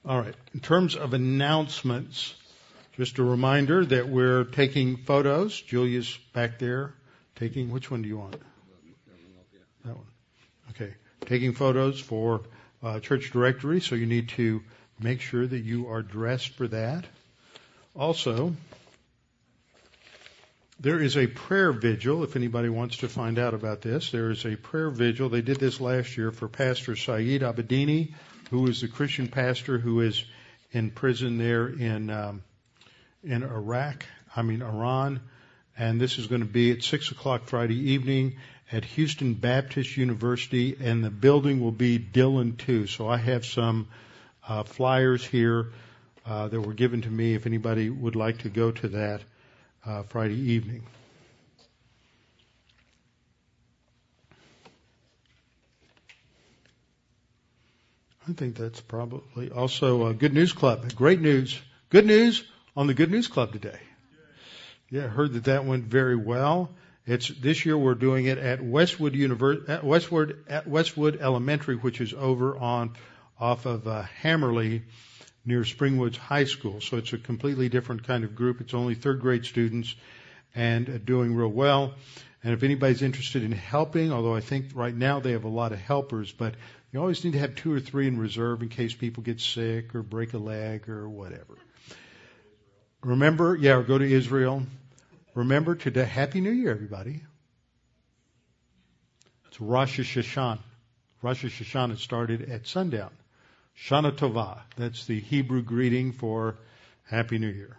All right. In terms of announcements, just a reminder that we're taking photos. Julia's back there taking, which one do you want? That one. Okay. Taking photos for church directory, so you need to make sure that you are dressed for that. Also, there is a prayer vigil, if anybody wants to find out about this. There is a prayer vigil. They did this last year for Pastor Saeed Abedini, who is the Christian pastor who is in prison there in Iran. And this is going to be at 6 o'clock Friday evening at Houston Baptist University, and the building will be Dillon 2. So I have some flyers here that were given to me if anybody would like to go to that Friday evening. I think that's probably also Good News Club. Great news. Good news on the Good News Club today. Yeah, I heard that went very well. This year we're doing it at Westwood Elementary, which is over off of Hammerly near Springwoods High School. So it's a completely different kind of group. It's only third grade students and doing real well. And if anybody's interested in helping, although I think right now they have a lot of helpers, but you always need to have 2 or 3 in reserve in case people get sick or break a leg or whatever. Remember, or go to Israel. Remember today, Happy New Year, everybody. It's Rosh Hashanah. Rosh Hashanah started at sundown. Shana Tova. That's the Hebrew greeting for Happy New Year.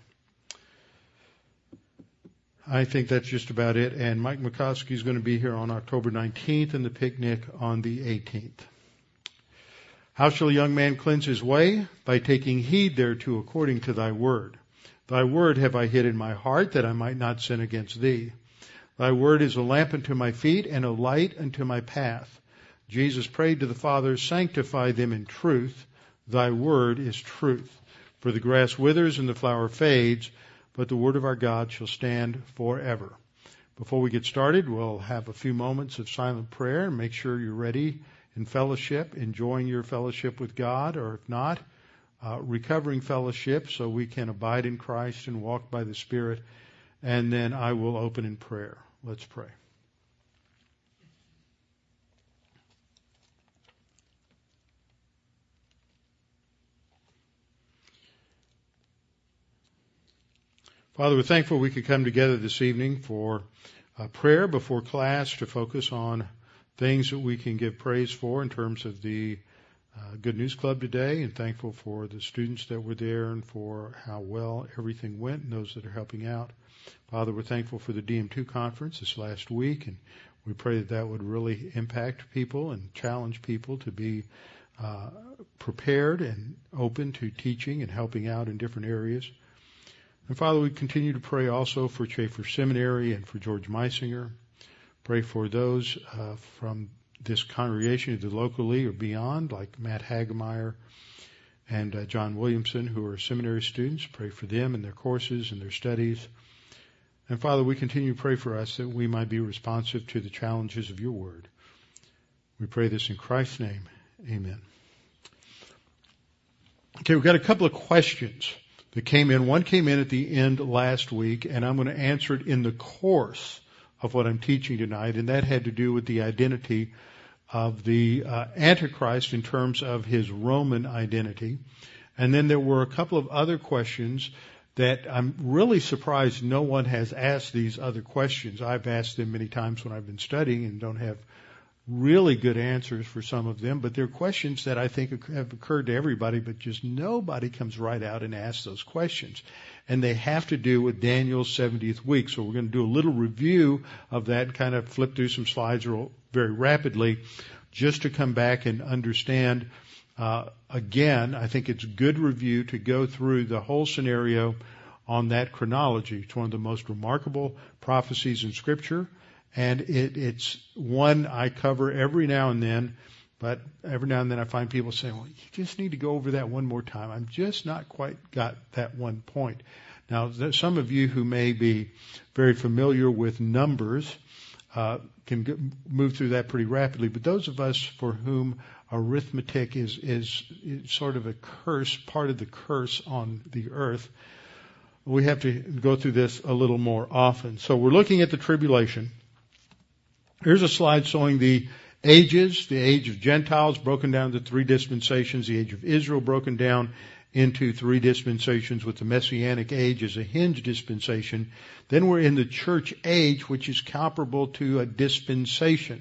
I think that's just about it. And Mike McCoskey is going to be here on October 19th and the picnic on the 18th. How shall a young man cleanse his way? By taking heed thereto according to thy word. Thy word have I hid in my heart, that I might not sin against thee. Thy word is a lamp unto my feet and a light unto my path. Jesus prayed to the Father, sanctify them in truth. Thy word is truth. For the grass withers and the flower fades, but the word of our God shall stand forever. Before we get started, we'll have a few moments of silent prayer and make sure you're ready in fellowship, enjoying your fellowship with God, or if not, recovering fellowship so we can abide in Christ and walk by the Spirit. And then I will open in prayer. Let's pray. Father, we're thankful we could come together this evening for prayer before class to focus on things that we can give praise for in terms of the Good News Club today, and thankful for the students that were there and for how well everything went and those that are helping out. Father, we're thankful for the DM2 conference this last week, and we pray that would really impact people and challenge people to be prepared and open to teaching and helping out in different areas. And Father, we continue to pray also for Chafer Seminary and for George Meisinger. Pray for those from this congregation, either locally or beyond, like Matt Hagemeyer and John Williamson, who are seminary students. Pray for them and their courses and their studies. And Father, we continue to pray for us that we might be responsive to the challenges of your word. We pray this in Christ's name. Amen. Okay, we've got a couple of questions that came in. One came in at the end last week, and I'm going to answer it in the course of what I'm teaching tonight, and that had to do with the identity of the Antichrist in terms of his Roman identity. And then there were a couple of other questions that I'm really surprised no one has asked these other questions. I've asked them many times when I've been studying and don't have really good answers for some of them, but they're questions that I think have occurred to everybody, but just nobody comes right out and asks those questions. And they have to do with Daniel's 70th week. So we're going to do a little review of that and kind of flip through some slides very rapidly just to come back and understand. Again, I think it's good review to go through the whole scenario on that chronology. It's one of the most remarkable prophecies in Scripture. And it's one I cover every now and then, but every now and then I find people saying, well, you just need to go over that one more time. I'm just not quite got that one point. Now, some of you who may be very familiar with Numbers, move through that pretty rapidly. But those of us for whom arithmetic is sort of a curse, part of the curse on the earth, we have to go through this a little more often. So we're looking at the tribulation. Here's a slide showing the ages, the age of Gentiles broken down into 3 dispensations, the age of Israel broken down into 3 dispensations, with the Messianic age as a hinge dispensation. Then we're in the church age, which is comparable to a dispensation.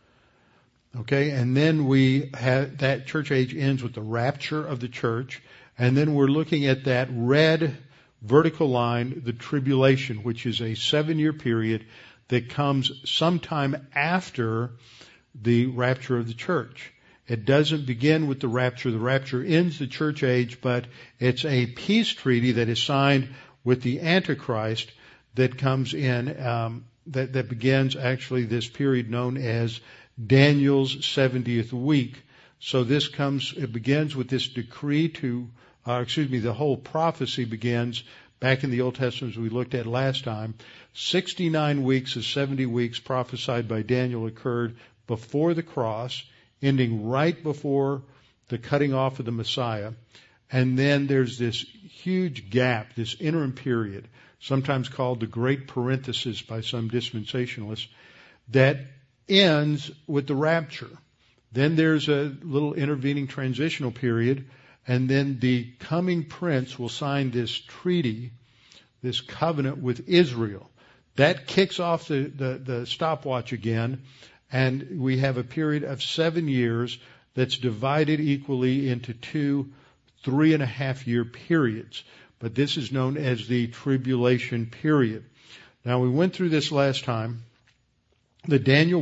Okay, and then we have that church age ends with the rapture of the church, and then we're looking at that red vertical line, the tribulation, which is a 7-year period that comes sometime after the rapture of the church. It doesn't begin with the rapture. The rapture ends the church age, but it's a peace treaty that is signed with the Antichrist that comes in, that begins actually this period known as Daniel's 70th week. So it begins with this decree the whole prophecy begins back in the Old Testament as we looked at last time. 69 weeks of 70 weeks prophesied by Daniel occurred before the cross, ending right before the cutting off of the Messiah. And then there's this huge gap, this interim period, sometimes called the Great Parenthesis by some dispensationalists, that ends with the rapture. Then there's a little intervening transitional period, and then the coming prince will sign this treaty, this covenant with Israel. That kicks off the stopwatch again, and we have a period of 7 years that's divided equally into 2 3.5-year periods. But this is known as the tribulation period. Now, we went through this last time, that Daniel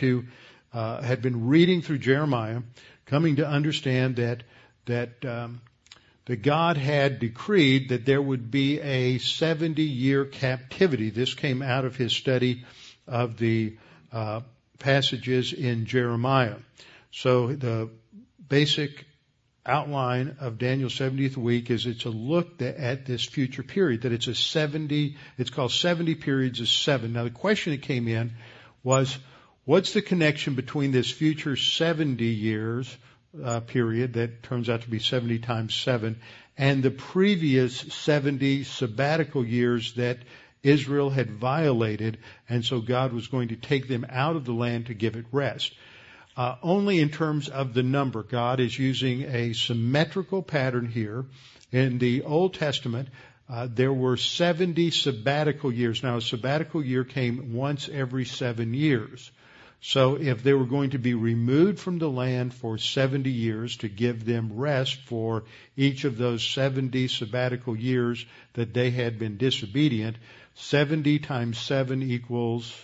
had been reading through Jeremiah, coming to understand that God had decreed that there would be a 70-year captivity. This came out of his study of the passages in Jeremiah. So the basic outline of Daniel's 70th week is it's a look at this future period, that it's called 70 periods of 7. Now the question that came in was, what's the connection between this future 70 years period that turns out to be 70 times 7 and the previous 70 sabbatical years that Israel had violated, and so God was going to take them out of the land to give it rest? Only in terms of the number. God is using a symmetrical pattern here. In the Old Testament, there were 70 sabbatical years. Now, a sabbatical year came once every 7 years. So if they were going to be removed from the land for 70 years to give them rest for each of those 70 sabbatical years that they had been disobedient, 70 times 7 equals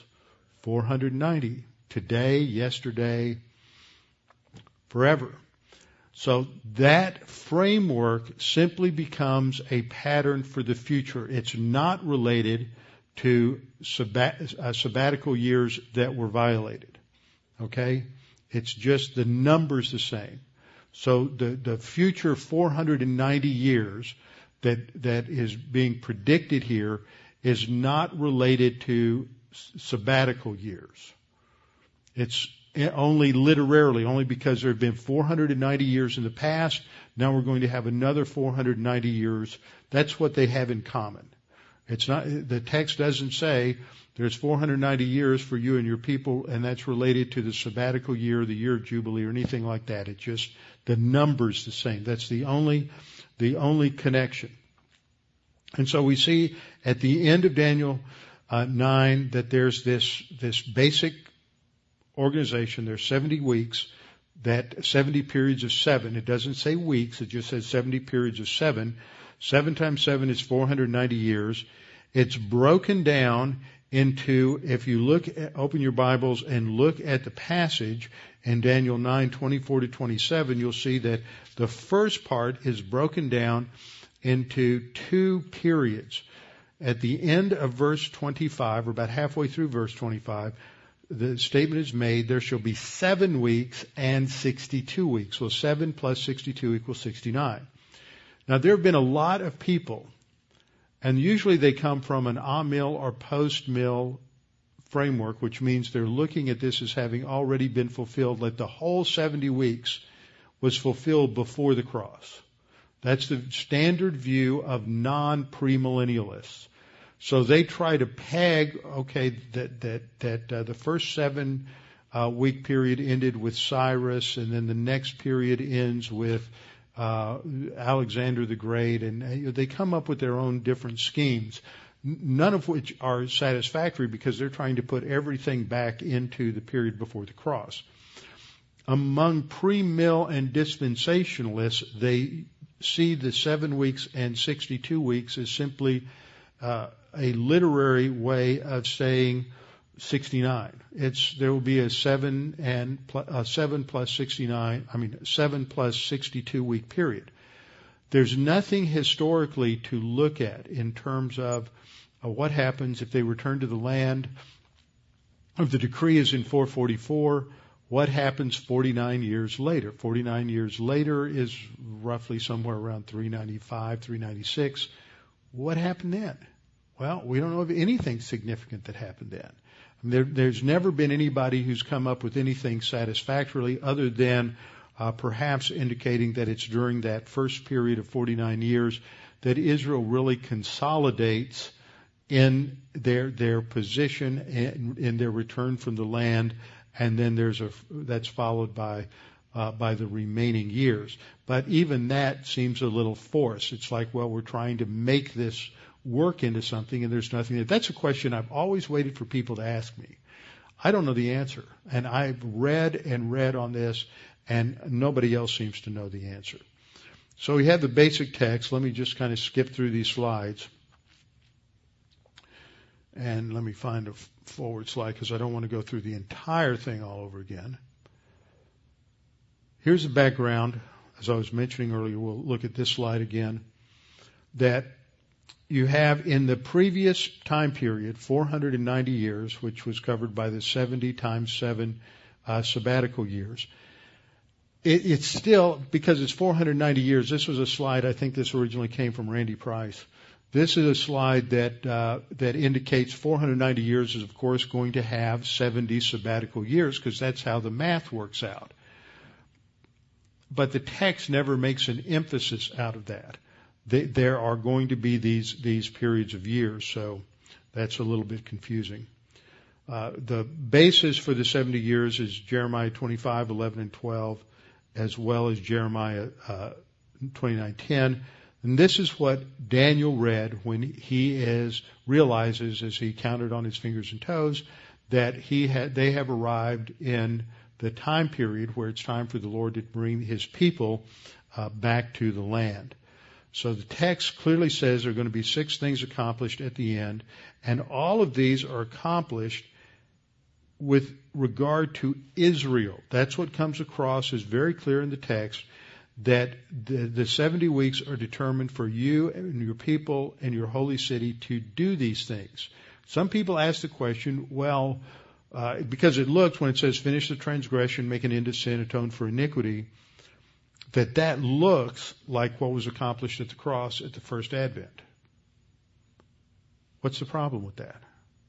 490. Today, yesterday, forever. So that framework simply becomes a pattern for the future. It's not related to sabbatical years that were violated. Okay? It's just the number's the same. So the future 490 years that is being predicted here is not related to sabbatical years. It's only literally, only because there have been 490 years in the past. Now we're going to have another 490 years. That's what they have in common. It's not, the text doesn't say there's 490 years for you and your people, and that's related to the sabbatical year, the year of Jubilee, or anything like that. It's just the number's the same. That's the only connection. And so we see at the end of Daniel 9 that there's this basic organization. There's 70 weeks, 70 periods of 7. It doesn't say weeks. It just says 70 periods of 7. 7 times 7 is 490 years. It's broken down into, if you open your Bibles and look at the passage in Daniel 9:24 to 27, you'll see that the first part is broken down into 2 periods. At the end of verse 25, or about halfway through verse 25, the statement is made, there shall be 7 weeks and 62 weeks. Well, 7 plus 62 equals 69. Now, there have been a lot of people, and usually they come from an a-mill or post-mill framework, which means they're looking at this as having already been fulfilled, that the whole 70 weeks was fulfilled before the cross. That's the standard view of non-premillennialists. So they try to peg, that the first 7 week period ended with Cyrus, and then the next period ends with Alexander the Great, and they come up with their own different schemes, none of which are satisfactory because they're trying to put everything back into the period before the cross. Among pre-mill and dispensationalists, they see the 7 weeks and 62 weeks as simply a literary way of saying 69. There will be a 7 plus 62 week period. There's nothing historically to look at in terms of what happens if they return to the land. If the decree is in 444, what happens 49 years later? 49 years later is roughly somewhere around 395, 396. What happened then? Well, we don't know of anything significant that happened then. There's never been anybody who's come up with anything satisfactorily other than perhaps indicating that it's during that first period of 49 years that Israel really consolidates in their position in their return from the land, and then that's followed by the remaining years. But even that seems a little forced. It's like, well, we're trying to make this work into something, and there's nothing there. That's a question I've always waited for people to ask me. I don't know the answer, and I've read and read on this, and nobody else seems to know the answer. So we have the basic text. Let me just kind of skip through these slides, and let me find a forward slide because I don't want to go through the entire thing all over again. Here's the background. As I was mentioning earlier, we'll look at this slide again, that you have in the previous time period, 490 years, which was covered by the 70 times 7 sabbatical years. It's still, because it's 490 years, this was a slide, I think this originally came from Randy Price. This is a slide that indicates 490 years is, of course, going to have 70 sabbatical years, because that's how the math works out. But the text never makes an emphasis out of that. There are going to be these periods of years, so that's a little bit confusing. The basis for the 70 years is Jeremiah 25, 11, and 12, as well as Jeremiah 29:10. And this is what Daniel read when he realizes, as he counted on his fingers and toes, that they have arrived in the time period where it's time for the Lord to bring his people back to the land. So the text clearly says there are going to be 6 things accomplished at the end, and all of these are accomplished with regard to Israel. That's what comes across as very clear in the text, that the 70 weeks are determined for you and your people and your holy city to do these things. Some people ask the question, well, because it looks, when it says finish the transgression, make an end of sin, atone for iniquity, that looks like what was accomplished at the cross at the first advent. What's the problem with that?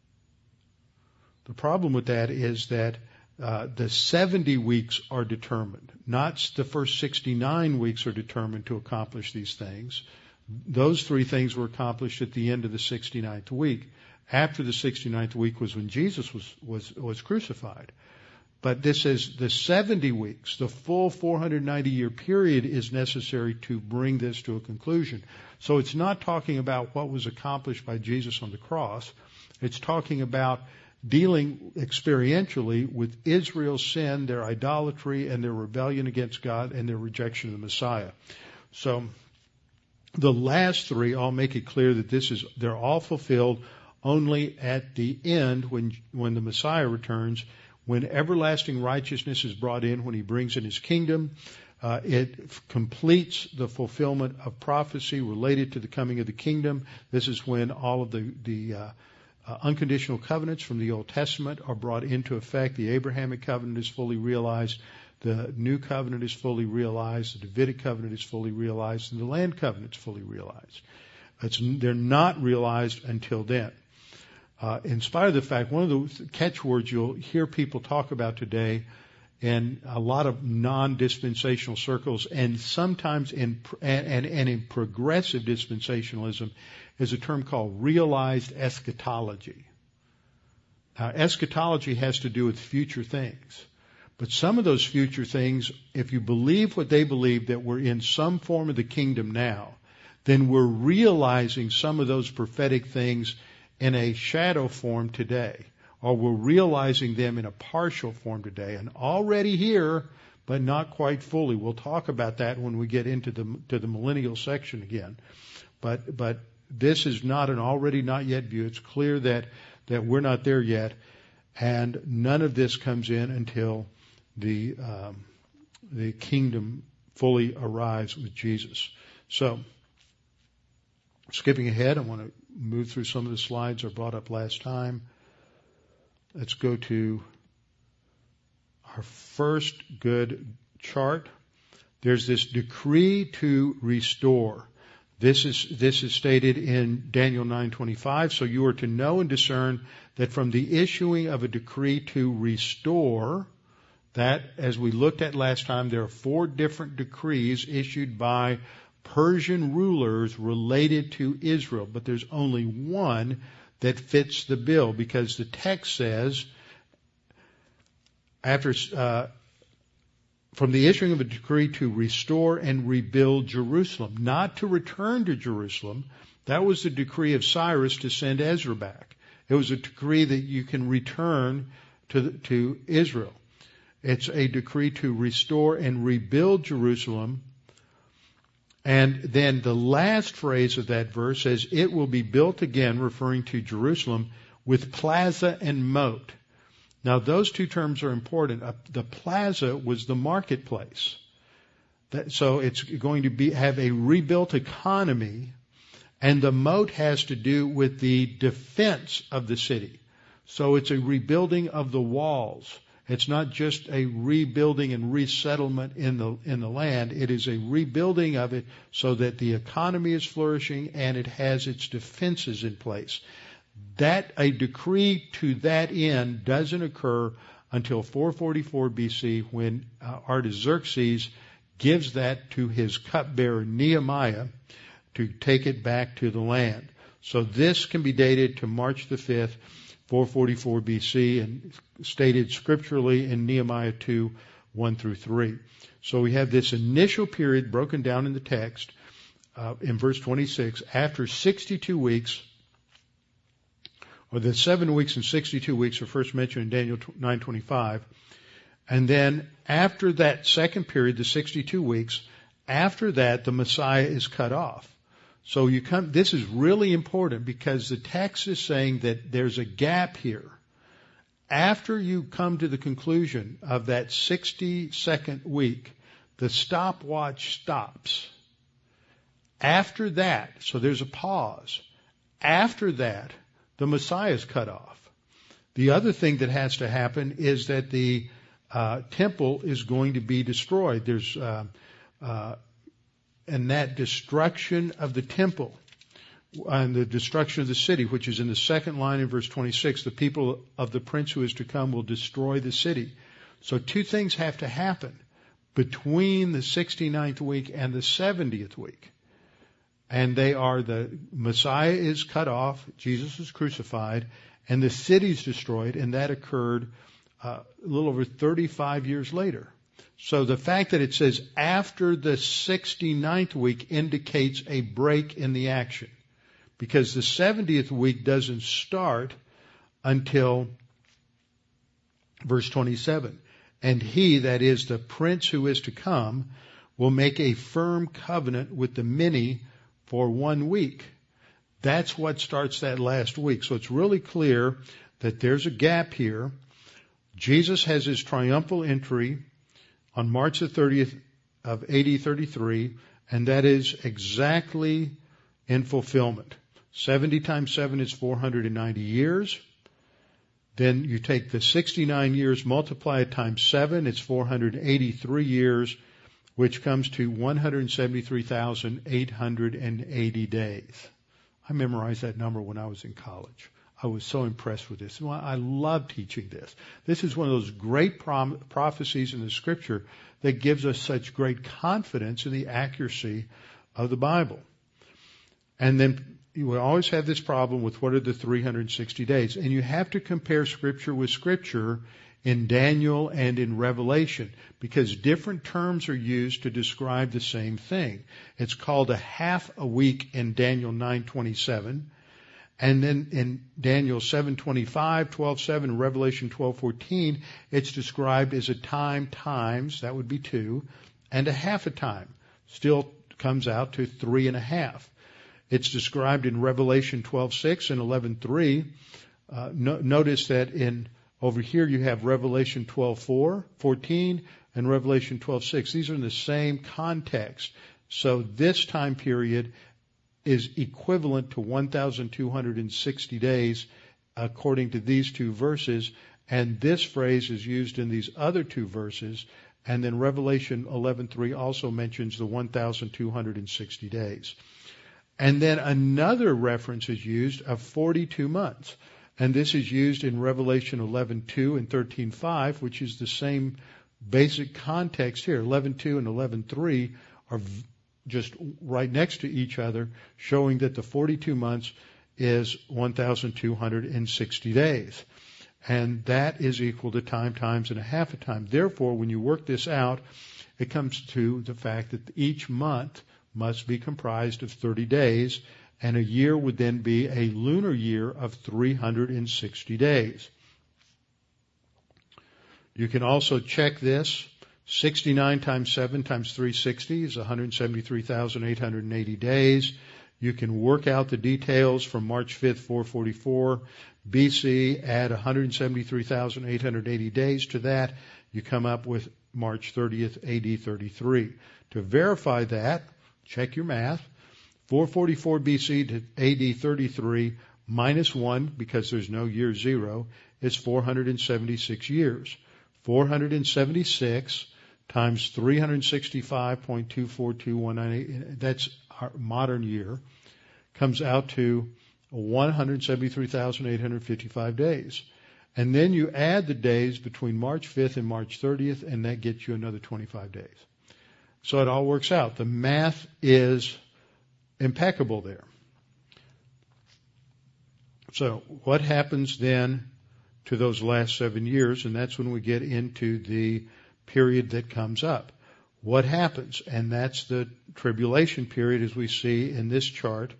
The problem with that is that the 70 weeks are determined, not the first 69 weeks are determined to accomplish these things. Those 3 things were accomplished at the end of the 69th week. After the 69th week was when Jesus was crucified. But this is the 70 weeks, the full 490-year period is necessary to bring this to a conclusion. So it's not talking about what was accomplished by Jesus on the cross. It's talking about dealing experientially with Israel's sin, their idolatry, and their rebellion against God, and their rejection of the Messiah. So the last 3 all make it clear that they're all fulfilled only at the end when the Messiah returns, when everlasting righteousness is brought in, when he brings in his kingdom. It completes the fulfillment of prophecy related to the coming of the kingdom. This is when all of the unconditional covenants from the Old Testament are brought into effect. The Abrahamic covenant is fully realized. The new covenant is fully realized. The Davidic covenant is fully realized. And the land covenant is fully realized. They're not realized until then. in spite of the fact, one of the catchwords you'll hear people talk about today in a lot of non-dispensational circles, and sometimes in progressive dispensationalism, is a term called realized eschatology. Now, eschatology has to do with future things. But some of those future things, if you believe what they believe, that we're in some form of the kingdom now, then we're realizing some of those prophetic things in a shadow form today. Or we're realizing them in a partial form today, and already here, but not quite fully. We'll talk about that when we get into the millennial section again. But this is not an already not yet view. It's clear that we're not there yet, and none of this comes in until the kingdom fully arrives with Jesus. So, skipping ahead, I want to move through some of the slides I brought up last time. Let's go to our first good chart. There's this decree to restore. This is stated in Daniel 9:25. So you are to know and discern that from the issuing of a decree to restore, that, as we looked at last time, there are 4 different decrees issued by Persian rulers related to Israel, but there's only one that fits the bill, because the text says, from the issuing of a decree to restore and rebuild Jerusalem, not to return to Jerusalem. That was the decree of Cyrus to send Ezra back. It was a decree that you can return to Israel. It's a decree to restore and rebuild Jerusalem. And then the last phrase of that verse says, it will be built again, referring to Jerusalem, with plaza and moat. Now, those 2 terms are important. The plaza was the marketplace. So it's going to have a rebuilt economy, and the moat has to do with the defense of the city. So it's a rebuilding of the walls. It's not just a rebuilding and resettlement in the land. It is a rebuilding of it so that the economy is flourishing and it has its defenses in place. That a decree to that end doesn't occur until 444 BC, when Artaxerxes gives that to his cupbearer Nehemiah to take it back to the land. So this can be dated to March the 5th, 444 BC, and stated scripturally in Nehemiah 2, 1 through 3. So we have this initial period broken down in the text in verse 26. After 62 weeks, or the 7 weeks and 62 weeks are first mentioned in Daniel 9:25. And then after that second period, the 62 weeks, after that the Messiah is cut off. So this is really important, because the text is saying that there's a gap here. After you come to the conclusion of that 62nd week, the stopwatch stops. After that, so there's a pause. After that, the Messiah is cut off. The other thing that has to happen is that the temple is going to be destroyed. There's and that destruction of the temple and the destruction of the city, which is in the second line in verse 26, the people of the prince who is to come will destroy the city. So 2 things have to happen between the 69th week and the 70th week. And they are: the Messiah is cut off, Jesus is crucified, and the city is destroyed, and that occurred a little over 35 years later. So the fact that it says after the 69th week indicates a break in the action, because the 70th week doesn't start until verse 27. And he, that is the prince who is to come, will make a firm covenant with the many for 1 week. That's what starts that last week. So it's really clear that there's a gap here. Jesus has his triumphal entry on March the 30th of AD 33, and that is exactly in fulfillment. 70 times 7 is 490 years. Then you take the 69 years, multiply it times 7, it's 483 years, which comes to 173,880 days. I memorized that number when I was in college. I was so impressed with this. I love teaching this. This is one of those great prophecies in the Scripture that gives us such great confidence in the accuracy of the Bible. And then you will always have this problem with what are the 360 days. And you have to compare Scripture with Scripture in Daniel and in Revelation, because different terms are used to describe the same thing. It's called a half a week in Daniel 9:27, and then in Daniel 7:25, 12:7, Revelation 12:14, it's described as a time times, that would be 2, and a half a time. Still comes out to 3.5. It's described in Revelation 12:6 and 11:3. Notice that over here you have Revelation 12:14, and Revelation 12:6. These are in the same context. So this time period is equivalent to 1,260 days according to these two verses, and this phrase is used in these other two verses, and then Revelation 11:3 also mentions the 1,260 days. And then another reference is used of 42 months. And this is used in Revelation 11:2 and 13:5, which is the same basic context here. 11:2 and 11:3 are just right next to each other, showing that the 42 months is 1,260 days. And that is equal to time times and a half a time. Therefore, when you work this out, it comes to the fact that each month must be comprised of 30 days, and a year would then be a lunar year of 360 days. You can also check this. 69 times 7 times 360 is 173,880 days. You can work out the details from March 5th, 444 BC, add 173,880 days to that. You come up with March 30th, AD 33. To verify that, check your math. 444 BC to AD 33 minus 1, because there's no year 0, is 476 years. 476 times 365.242198, that's our modern year, comes out to 173,855 days. And then you add the days between March 5th and March 30th, and that gets you another 25 days. So it all works out. The math is impeccable there. So what happens then to those last 7 years? And that's when we get into the period that comes up. What happens? And that's the tribulation period, as we see in this chart,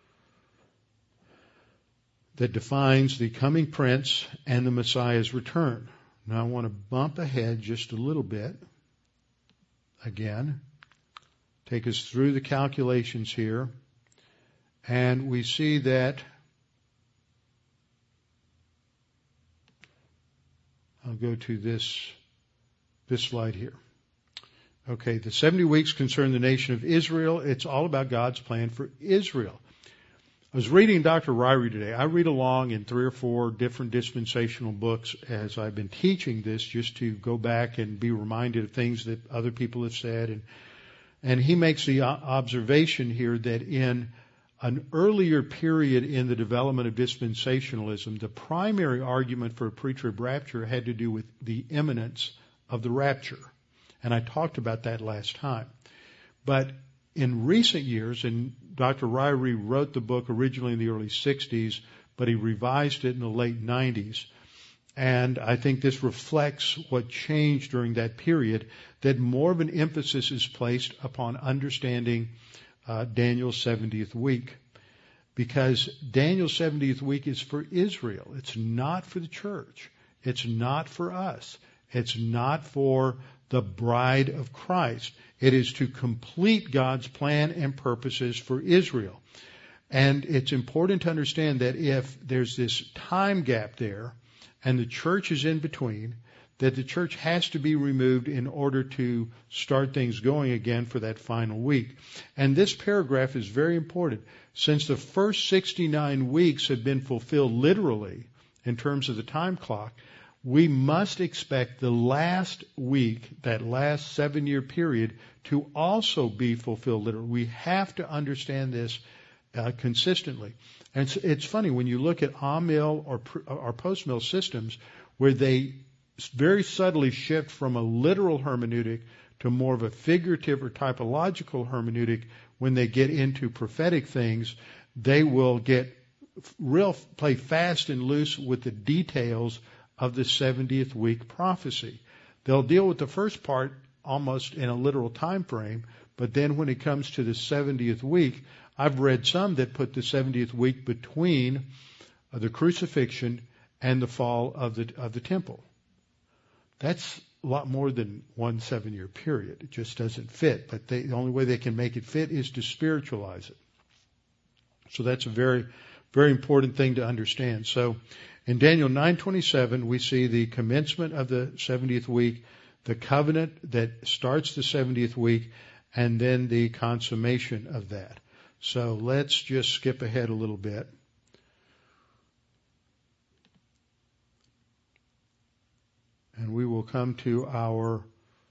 that defines the coming prince and the Messiah's return. Now I want to bump ahead just a little bit. Again, take us through the calculations here, and we see that I'll go to this slide here. Okay, the 70 weeks concern the nation of Israel. It's all about God's plan for Israel. I was reading Dr. Ryrie today. I read along in 3 or 4 different dispensational books as I've been teaching this, just to go back and be reminded of things that other people have said. And he makes the observation here that in an earlier period in the development of dispensationalism, the primary argument for a pre-trib rapture had to do with the imminence of the rapture. And I talked about that last time. But in recent years, and Dr. Ryrie wrote the book originally in the early 60s, but he revised it in the late 90s. And I think this reflects what changed during that period, that more of an emphasis is placed upon understanding Daniel's 70th week. Because Daniel's 70th week is for Israel. It's not for the church. It's not for us. It's not for the bride of Christ. It is to complete God's plan and purposes for Israel. And it's important to understand that if there's this time gap there and the church is in between, that the church has to be removed in order to start things going again for that final week. And this paragraph is very important. Since the first 69 weeks have been fulfilled literally in terms of the time clock, we must expect the last week, that last 7-year period, to also be fulfilled literally. We have to understand this consistently. And it's funny when you look at amill or post-mill systems where they very subtly shift from a literal hermeneutic to more of a figurative or typological hermeneutic. When they get into prophetic things, they will get play fast and loose with the details of the 70th week prophecy. They'll deal with the first part almost in a literal time frame, but then when it comes to the 70th week, I've read some that put the 70th week between the crucifixion and the fall of the temple. That's a lot more than 1 7-year period. It just doesn't fit. But the only way they can make it fit is to spiritualize it. So that's a very, very important thing to understand. So in Daniel 9:27, we see the commencement of the 70th week, the covenant that starts the 70th week, and then the consummation of that. So let's just skip ahead a little bit. And we will come to our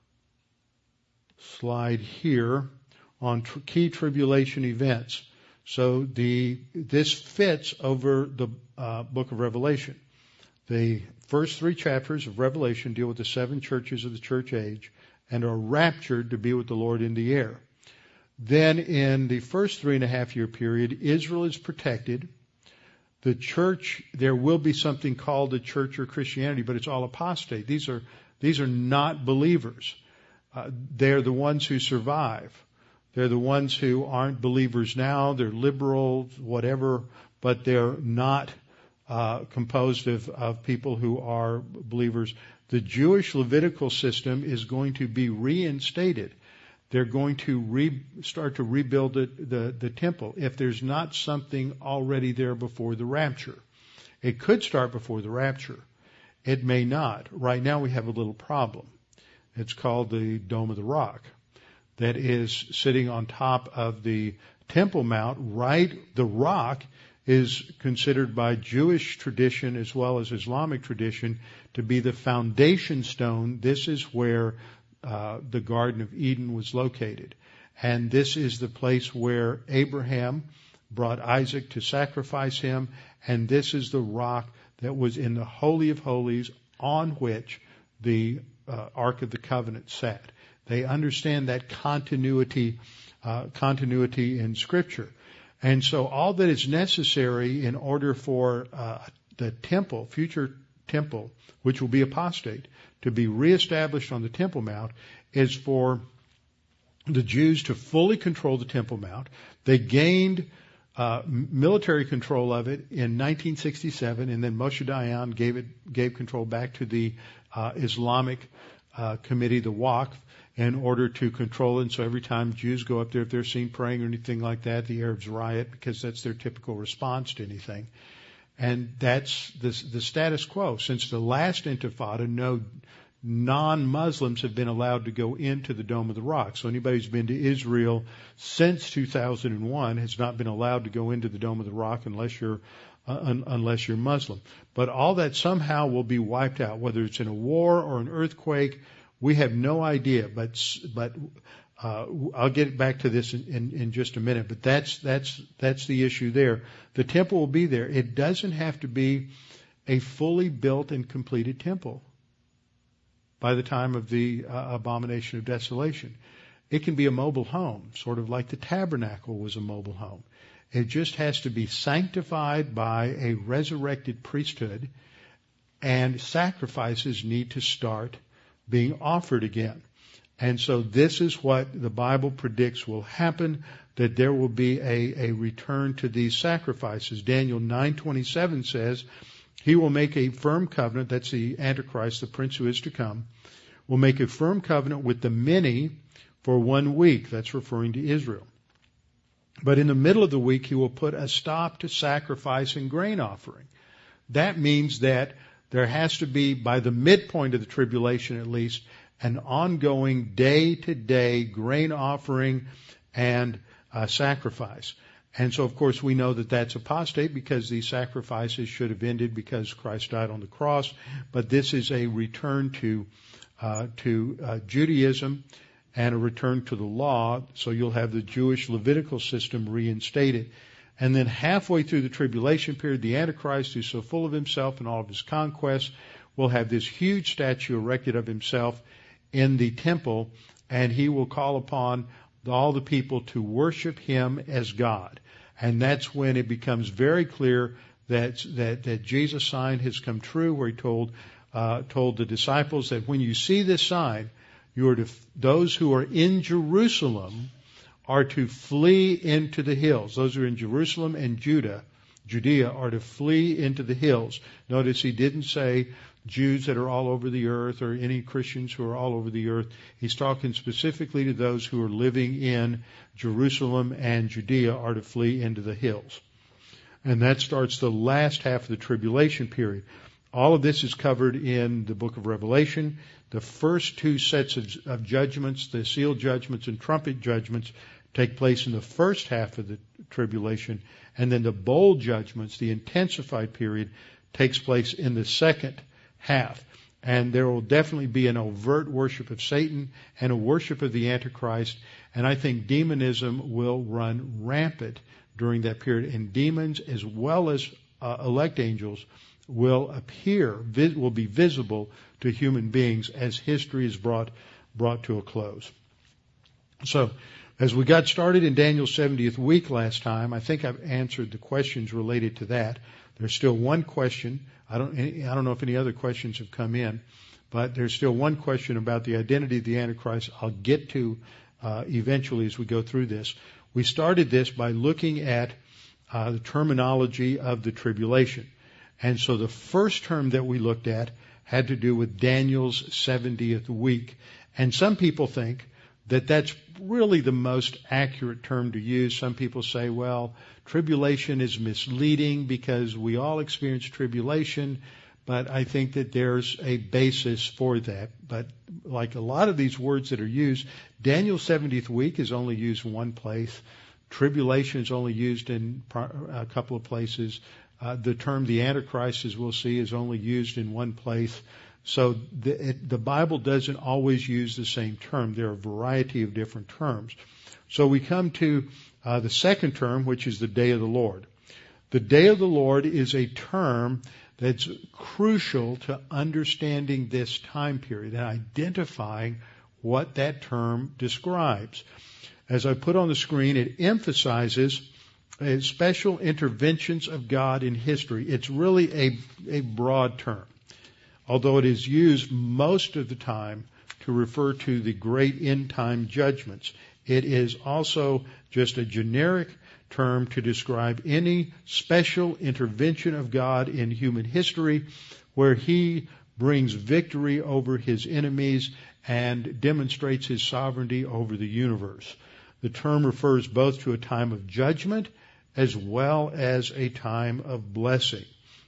slide here on key tribulation events. So this fits over the book of Revelation. The first 3 chapters of Revelation deal with the 7 churches of the church age and are raptured to be with the Lord in the air. Then in the first 3.5-year period, Israel is protected. The church, there will be something called the church or Christianity, but it's all apostate. These are not believers. They're the ones who survive. They're the ones who aren't believers now. They're liberals, whatever, but they're not composed of people who are believers. The Jewish Levitical system is going to be reinstated. They're going to start to rebuild the temple if there's not something already there before the rapture. It could start before the rapture. It may not. Right now we have a little problem. It's called the Dome of the Rock that is sitting on top of the Temple Mount. Right, the rock is considered by Jewish tradition as well as Islamic tradition to be the foundation stone. This is where the Garden of Eden was located. And this is the place where Abraham brought Isaac to sacrifice him. And this is the rock that was in the Holy of Holies on which the Ark of the Covenant sat. They understand that continuity in Scripture. And so all that is necessary in order for the temple, future temple, which will be apostate, to be reestablished on the Temple Mount is for the Jews to fully control the Temple Mount. They gained military control of it in 1967, and then Moshe Dayan gave control back to the Islamic committee, the Waqf, in order to control it. And so every time Jews go up there, if they're seen praying or anything like that, the Arabs riot because that's their typical response to anything. And that's the status quo. Since the last Intifada, no non-Muslims have been allowed to go into the Dome of the Rock. So anybody who's been to Israel since 2001 has not been allowed to go into the Dome of the Rock unless you're Muslim. But all that somehow will be wiped out, whether it's in a war or an earthquake. We have no idea. But I'll get back to this in just a minute. But that's the issue there. The temple will be there. It doesn't have to be a fully built and completed temple by the time of the abomination of desolation. It can be a mobile home, sort of like the tabernacle was a mobile home. It just has to be sanctified by a resurrected priesthood, and sacrifices need to start being offered again. And so this is what the Bible predicts will happen, that there will be a return to these sacrifices. Daniel 9:27 says, he will make a firm covenant, that's the Antichrist, the prince who is to come, will make a firm covenant with the many for 1 week. That's referring to Israel. But in the middle of the week, he will put a stop to sacrifice and grain offering. That means that there has to be, by the midpoint of the tribulation at least, an ongoing day-to-day grain offering and sacrifice. And so, of course, we know that that's apostate because these sacrifices should have ended because Christ died on the cross. But this is a return to Judaism and a return to the law. So you'll have the Jewish Levitical system reinstated. And then halfway through the tribulation period, the Antichrist, who's so full of himself and all of his conquests, will have this huge statue erected of himself in the temple, and he will call upon all the people to worship him as God. And that's when it becomes very clear that Jesus' sign has come true, where he told the disciples that when you see this sign, those who are in Jerusalem are to flee into the hills. Those who are in Jerusalem and Judea are to flee into the hills. Notice he didn't say Jews that are all over the earth or any Christians who are all over the earth. He's talking specifically to those who are living in Jerusalem and Judea are to flee into the hills. And that starts the last half of the tribulation period. All of this is covered in the book of Revelation. The first two sets of judgments, the seal judgments and trumpet judgments, take place in the first half of the tribulation. And then the bowl judgments, the intensified period, takes place in the second half. And there will definitely be an overt worship of Satan and a worship of the Antichrist. And I think demonism will run rampant during that period. And demons, as well as elect angels, will be visible to human beings as history is brought to a close. So, as we got started in Daniel's 70th week last time, I think I've answered the questions related to that. There's still one question. I don't know if any other questions have come in, but there's still one question about the identity of the Antichrist I'll get to eventually as we go through this. We started this by looking at the terminology of the tribulation. And so the first term that we looked at had to do with Daniel's 70th week. And some people think that that's really the most accurate term to use. Some people say, well, tribulation is misleading because we all experience tribulation, but I think that there's a basis for that. But like a lot of these words that are used, Daniel's 70th week is only used one place. Tribulation is only used in a couple of places. The term the Antichrist, as we'll see, is only used in one place. So the Bible doesn't always use the same term. There are a variety of different terms. So we come to the second term, which is the Day of the Lord. The Day of the Lord is a term that's crucial to understanding this time period and identifying what that term describes. As I put on the screen, it emphasizes special interventions of God in history. It's really a broad term, although it is used most of the time to refer to the great end-time judgments. It is also just a generic term to describe any special intervention of God in human history where He brings victory over His enemies and demonstrates His sovereignty over the universe. The term refers both to a time of judgment as well as a time of blessing.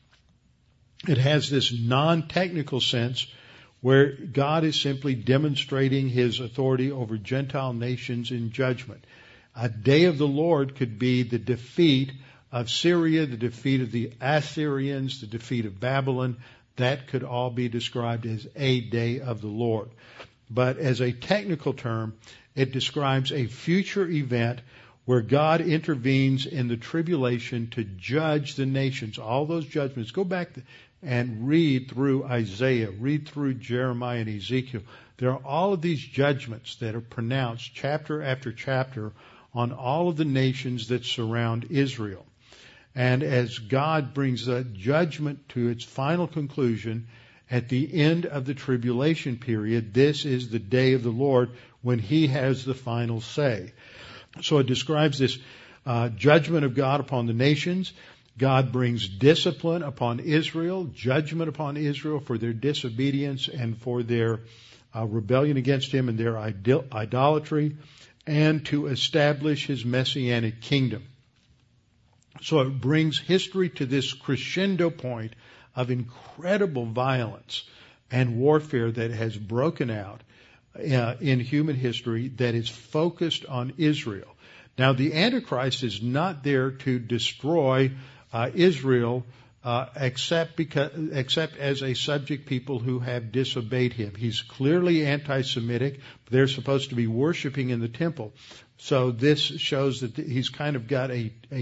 It has this non-technical sense where God is simply demonstrating His authority over Gentile nations in judgment. A day of the Lord could be the defeat of Syria, the defeat of the Assyrians, the defeat of Babylon. That could all be described as a day of the Lord. But as a technical term, it describes a future event where God intervenes in the tribulation to judge the nations. All those judgments. Go back and read through Isaiah, read through Jeremiah and Ezekiel. There are all of these judgments that are pronounced chapter after chapter on all of the nations that surround Israel. And as God brings that judgment to its final conclusion at the end of the tribulation period, this is the day of the Lord when He has the final say. So it describes this judgment of God upon the nations. God brings discipline upon Israel, judgment upon Israel for their disobedience and for their rebellion against Him and their idolatry, and to establish His messianic kingdom. So it brings history to this crescendo point of incredible violence and warfare that has broken out in human history that is focused on Israel. Now, the Antichrist is not there to destroy Israel except as a subject people who have disobeyed him. He's clearly anti-Semitic. They're supposed to be worshiping in the temple. So this shows that he's kind of got a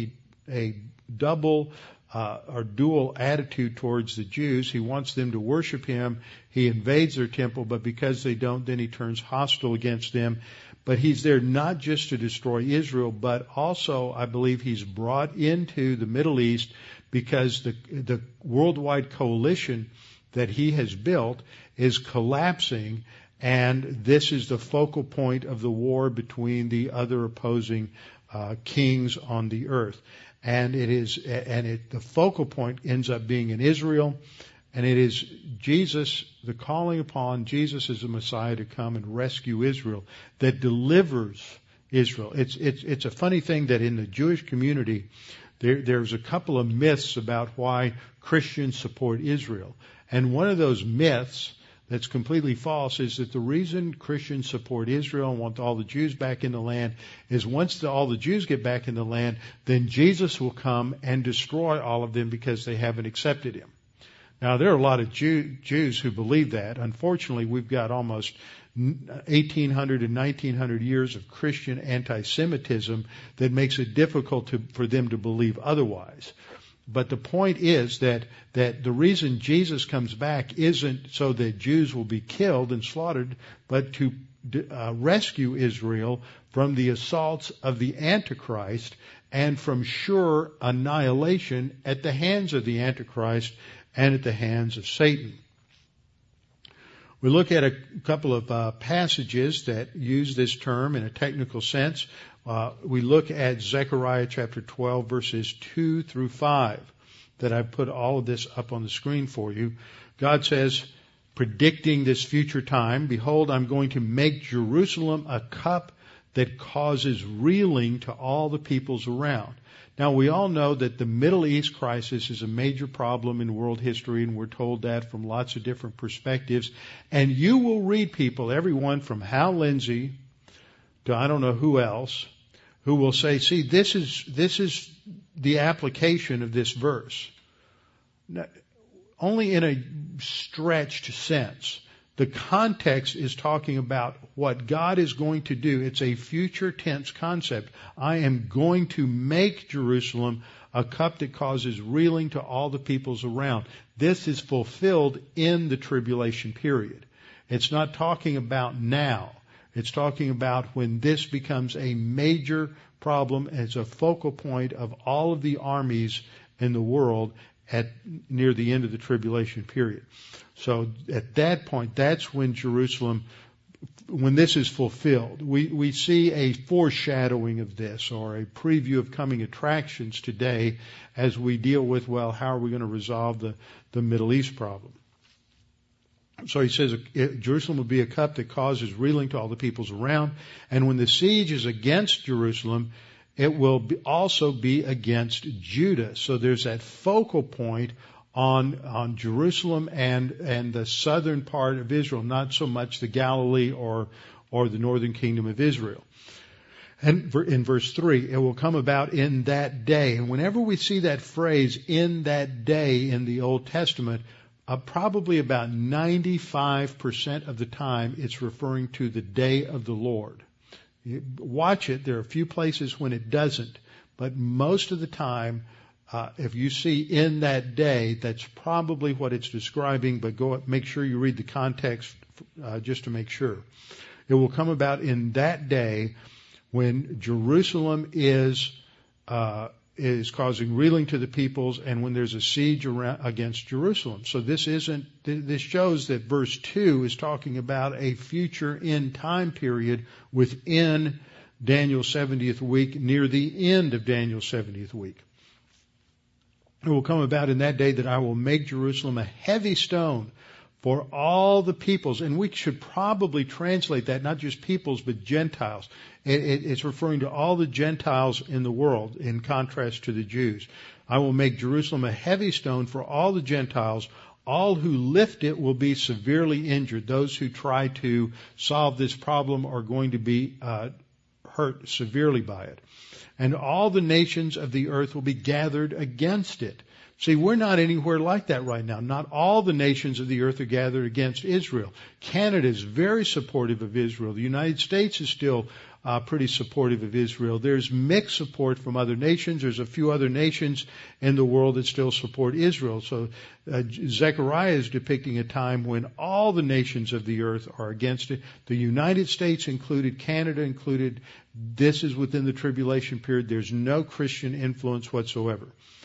a double or dual attitude towards the Jews. He wants them to worship him. He invades their temple, but because they don't, then he turns hostile against them. But he's there not just to destroy Israel, but also, I believe, he's brought into the Middle East because the worldwide coalition that he has built is collapsing, and this is the focal point of the war between the other opposing kings on the earth. And the focal point ends up being in Israel, and it is Jesus, the calling upon Jesus as the Messiah to come and rescue Israel, that delivers Israel. It's a funny thing that in the Jewish community, there's a couple of myths about why Christians support Israel. And one of those myths that's completely false is that the reason Christians support Israel and want all the Jews back in the land is once all the Jews get back in the land, then Jesus will come and destroy all of them because they haven't accepted him. Now, there are a lot of Jews who believe that. Unfortunately, we've got almost 1,800 and 1,900 years of Christian anti-Semitism that makes it difficult for them to believe otherwise. But the point is that the reason Jesus comes back isn't so that Jews will be killed and slaughtered, but to rescue Israel from the assaults of the Antichrist and from sure annihilation at the hands of the Antichrist and at the hands of Satan. We look at a couple of passages that use this term in a technical sense. We look at Zechariah chapter 12, verses 2 through 5, that I've put all of this up on the screen for you. God says, predicting this future time, behold, I'm going to make Jerusalem a cup that causes reeling to all the peoples around. Now, we all know that the Middle East crisis is a major problem in world history, and we're told that from lots of different perspectives. And you will read people, everyone from Hal Lindsey to I don't know who else, who will say, see, this is the application of this verse. Now, only in a stretched sense. The context is talking about what God is going to do. It's a future tense concept. I am going to make Jerusalem a cup that causes reeling to all the peoples around. This is fulfilled in the tribulation period. It's not talking about now. It's talking about when this becomes a major problem as a focal point of all of the armies in the world near the end of the tribulation period. So at that point, that's when Jerusalem, when this is fulfilled. We see a foreshadowing of this, or a preview of coming attractions today as we deal with, well, how are we going to resolve the Middle East problem? So he says, Jerusalem will be a cup that causes reeling to all the peoples around. And when the siege is against Jerusalem, it will also be against Judah. So there's that focal point on Jerusalem and the southern part of Israel, not so much the Galilee or the northern kingdom of Israel. And in verse 3, it will come about in that day. And whenever we see that phrase, in that day, in the Old Testament, probably about 95% of the time it's referring to the day of the Lord. Watch it. There are a few places when it doesn't, but most of the time, if you see in that day, that's probably what it's describing, but make sure you read the context just to make sure. It will come about in that day when Jerusalem is causing reeling to the peoples, and when there's a siege against Jerusalem. So this shows that verse 2 is talking about a future end time period within Daniel's 70th week, near the end of Daniel's 70th week. It will come about in that day that I will make Jerusalem a heavy stone for all the peoples. And we should probably translate that, not just peoples, but Gentiles. It's referring to all the Gentiles in the world, in contrast to the Jews. I will make Jerusalem a heavy stone for all the Gentiles. All who lift it will be severely injured. Those who try to solve this problem are going to be hurt severely by it. And all the nations of the earth will be gathered against it. See, we're not anywhere like that right now. Not all the nations of the earth are gathered against Israel. Canada is very supportive of Israel. The United States is still pretty supportive of Israel. There's mixed support from other nations. There's a few other nations in the world that still support Israel. So Zechariah is depicting a time when all the nations of the earth are against it. The United States included, Canada included. This is within the tribulation period. There's no Christian influence whatsoever.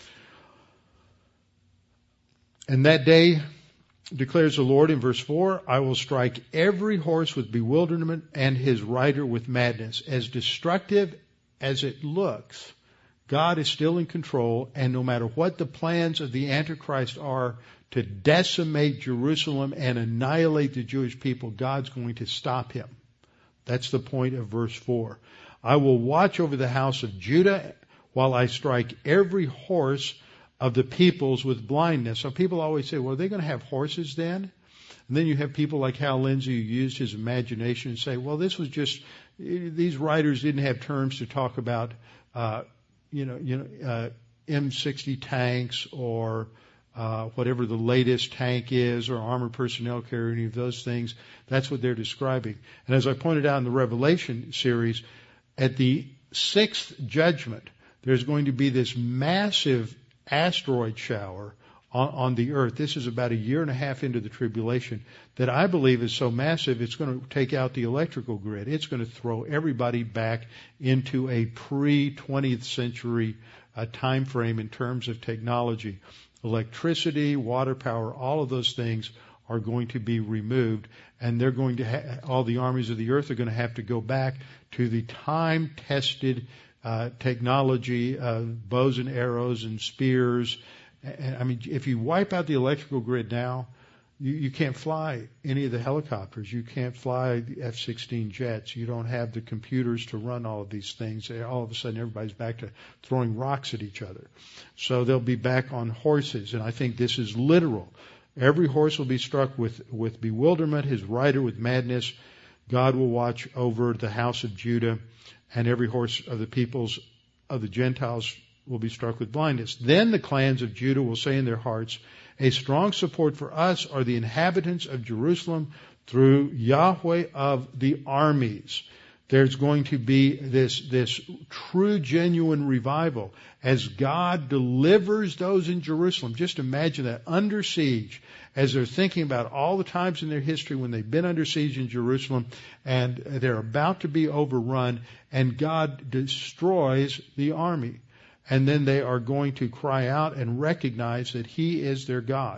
And that day, declares the Lord in verse 4, I will strike every horse with bewilderment and his rider with madness. As destructive as it looks, God is still in control, and no matter what the plans of the Antichrist are to decimate Jerusalem and annihilate the Jewish people, God's going to stop him. That's the point of verse 4. I will watch over the house of Judah while I strike every horse of the peoples with blindness. So people always say, well, are they going to have horses then? And then you have people like Hal Lindsey who used his imagination and say, well, this was just, these writers didn't have terms to talk about, M60 tanks or whatever the latest tank is, or armored personnel carrier, any of those things. That's what they're describing. And as I pointed out in the Revelation series, at the sixth judgment, there's going to be this massive asteroid shower on the earth. This is about a year and a half into the tribulation that I believe is so massive it's going to take out the electrical grid. It's going to throw everybody back into a pre-20th century time frame in terms of technology. Electricity, water power, all of those things are going to be removed, and they're going to all the armies of the earth are going to have to go back to the time-tested technology of bows and arrows and spears. And, I mean, if you wipe out the electrical grid now, you can't fly any of the helicopters. You can't fly the F-16 jets. You don't have the computers to run all of these things. All of a sudden, everybody's back to throwing rocks at each other. So they'll be back on horses, and I think this is literal. Every horse will be struck with bewilderment, his rider with madness. God will watch over the house of Judah, and every horse of the peoples of the Gentiles will be struck with blindness. Then the clans of Judah will say in their hearts, a strong support for us are the inhabitants of Jerusalem through Yahweh of the armies. There's going to be this true, genuine revival as God delivers those in Jerusalem. Just imagine that, under siege, as they're thinking about all the times in their history when they've been under siege in Jerusalem and they're about to be overrun, and God destroys the army. And then they are going to cry out and recognize that He is their God.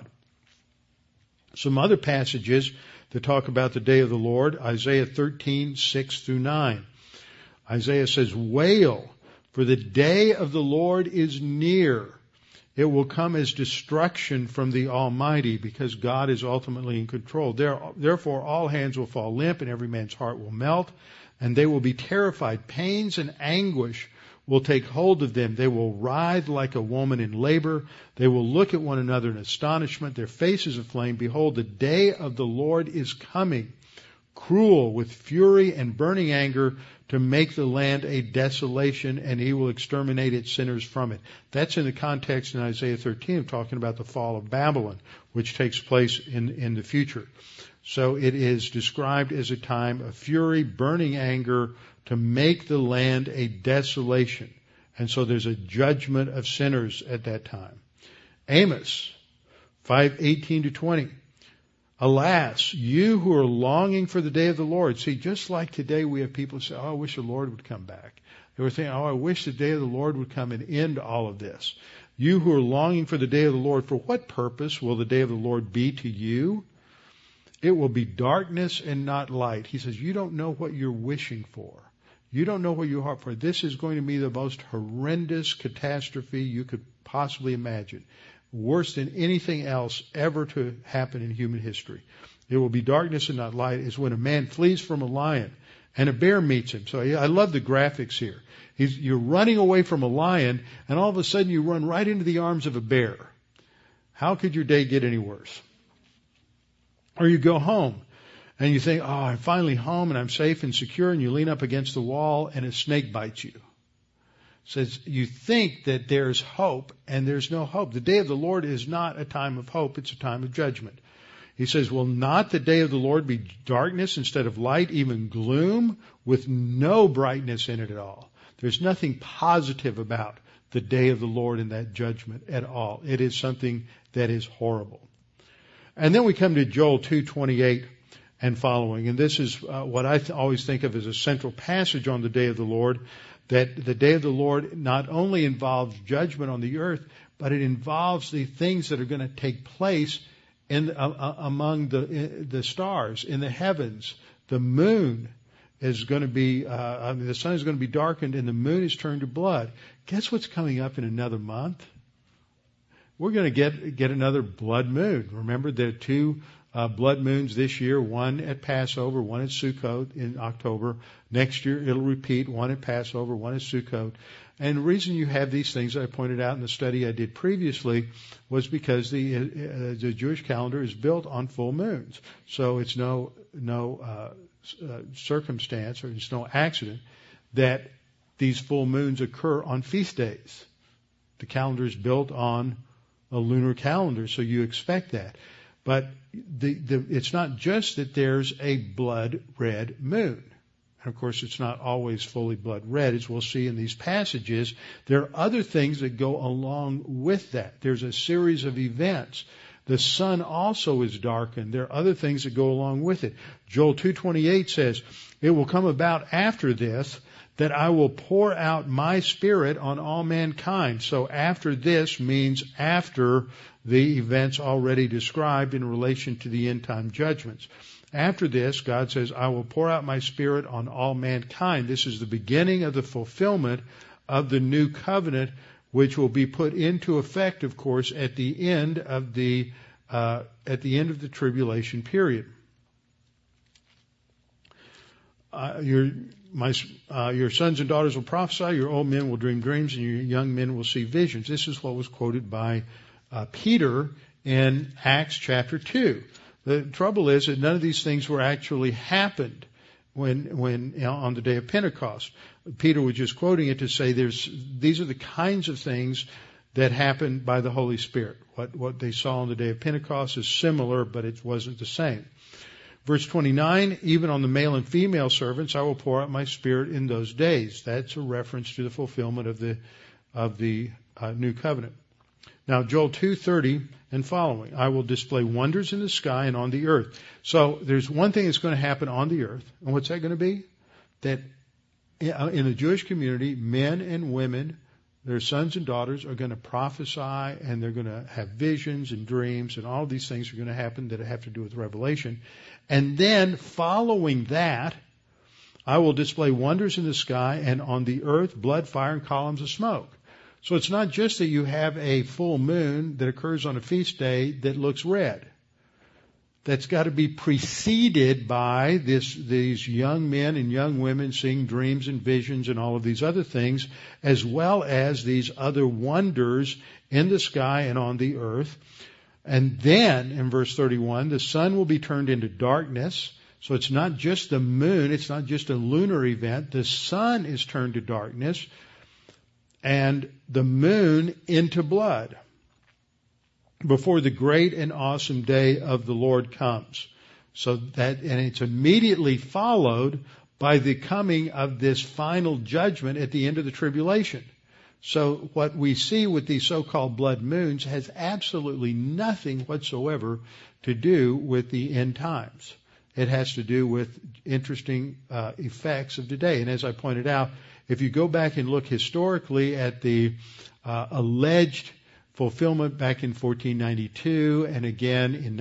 Some other passages that talk about the day of the Lord, Isaiah 13:6-9. Isaiah says, wail, for the day of the Lord is near. It will come as destruction from the Almighty, because God is ultimately in control. Therefore, all hands will fall limp and every man's heart will melt, and they will be terrified. Pains and anguish will take hold of them. They will writhe like a woman in labor. They will look at one another in astonishment, their faces aflame. Behold, the day of the Lord is coming, cruel with fury and burning anger, to make the land a desolation, and He will exterminate its sinners from it. That's in the context in Isaiah 13 of talking about the fall of Babylon, which takes place in the future. So it is described as a time of fury, burning anger, to make the land a desolation. And so there's a judgment of sinners at that time. Amos 5:18-20. Alas, you who are longing for the day of the Lord. See, just like today we have people say, oh, I wish the Lord would come back. They were saying, oh, I wish the day of the Lord would come and end all of this. You who are longing for the day of the Lord, for what purpose will the day of the Lord be to you? It will be darkness and not light. He says, you don't know what you're wishing for. You don't know what you hope for. This is going to be the most horrendous catastrophe you could possibly imagine. Worse than anything else ever to happen in human history. It will be darkness and not light. It's when a man flees from a lion and a bear meets him. So I love the graphics here. You're running away from a lion, and all of a sudden you run right into the arms of a bear. How could your day get any worse? Or you go home and you think, oh, I'm finally home and I'm safe and secure, and you lean up against the wall and a snake bites you. says you think that there's hope, and there's no hope. The day of the Lord is not a time of hope, it's a time of judgment. He says, will not the day of the Lord be darkness instead of light, even gloom, with no brightness in it at all? There's nothing positive about the day of the Lord in that judgment at all. It is something that is horrible. And then we come to Joel 2:28 and following. And this is what I always think of as a central passage on the day of the Lord, that the day of the Lord not only involves judgment on the earth, but it involves the things that are going to take place in among the stars in the heavens. The moon is going to be, the sun is going to be darkened and the moon is turned to blood. Guess what's coming up in another month? We're going to get another blood moon. Remember, there are two blood moons this year, one at Passover, one at Sukkot in October. Next year it'll repeat, one at Passover, one at Sukkot. And the reason you have these things that I pointed out in the study I did previously was because the Jewish calendar is built on full moons. So it's no circumstance, or it's no accident that these full moons occur on feast days. The calendar is built on a lunar calendar, so you expect that. But it's not just that there's a blood red moon. And of course, it's not always fully blood red, as we'll see in these passages. There are other things that go along with that. There's a series of events. The sun also is darkened. There are other things that go along with it. Joel 2:28 says, it will come about after this that I will pour out my Spirit on all mankind. So after this means after the events already described in relation to the end time judgments. After this, God says, I will pour out my Spirit on all mankind. This is the beginning of the fulfillment of the new covenant, which will be put into effect, of course, at the end of the tribulation period. Your sons and daughters will prophesy, your old men will dream dreams, and your young men will see visions. This is what was quoted by Peter in Acts chapter 2. The trouble is that none of these things were actually happened when on the day of Pentecost. Peter was just quoting it to say these are the kinds of things that happened by the Holy Spirit. What they saw on the day of Pentecost is similar, but it wasn't the same. Verse 29, even on the male and female servants I will pour out my Spirit in those days. That's a reference to the fulfillment of the new covenant. Now, Joel 2:30 and following, I will display wonders in the sky and on the earth. So there's one thing that's going to happen on the earth. And what's that going to be? That in the Jewish community, men and women, their sons and daughters are going to prophesy, and they're going to have visions and dreams, and all these things are going to happen that have to do with Revelation. And then following that, I will display wonders in the sky and on the earth, blood, fire, and columns of smoke. So it's not just that you have a full moon that occurs on a feast day that looks red. That's got to be preceded by these young men and young women seeing dreams and visions and all of these other things, as well as these other wonders in the sky and on the earth. And then, in verse 31, the sun will be turned into darkness. So it's not just the moon, it's not just a lunar event. The sun is turned to darkness, and the moon into blood, before the great and awesome day of the Lord comes. And it's immediately followed by the coming of this final judgment at the end of the tribulation. So what we see with these so-called blood moons has absolutely nothing whatsoever to do with the end times. It has to do with interesting effects of today. And as I pointed out, if you go back and look historically at the alleged fulfillment back in 1492 and again in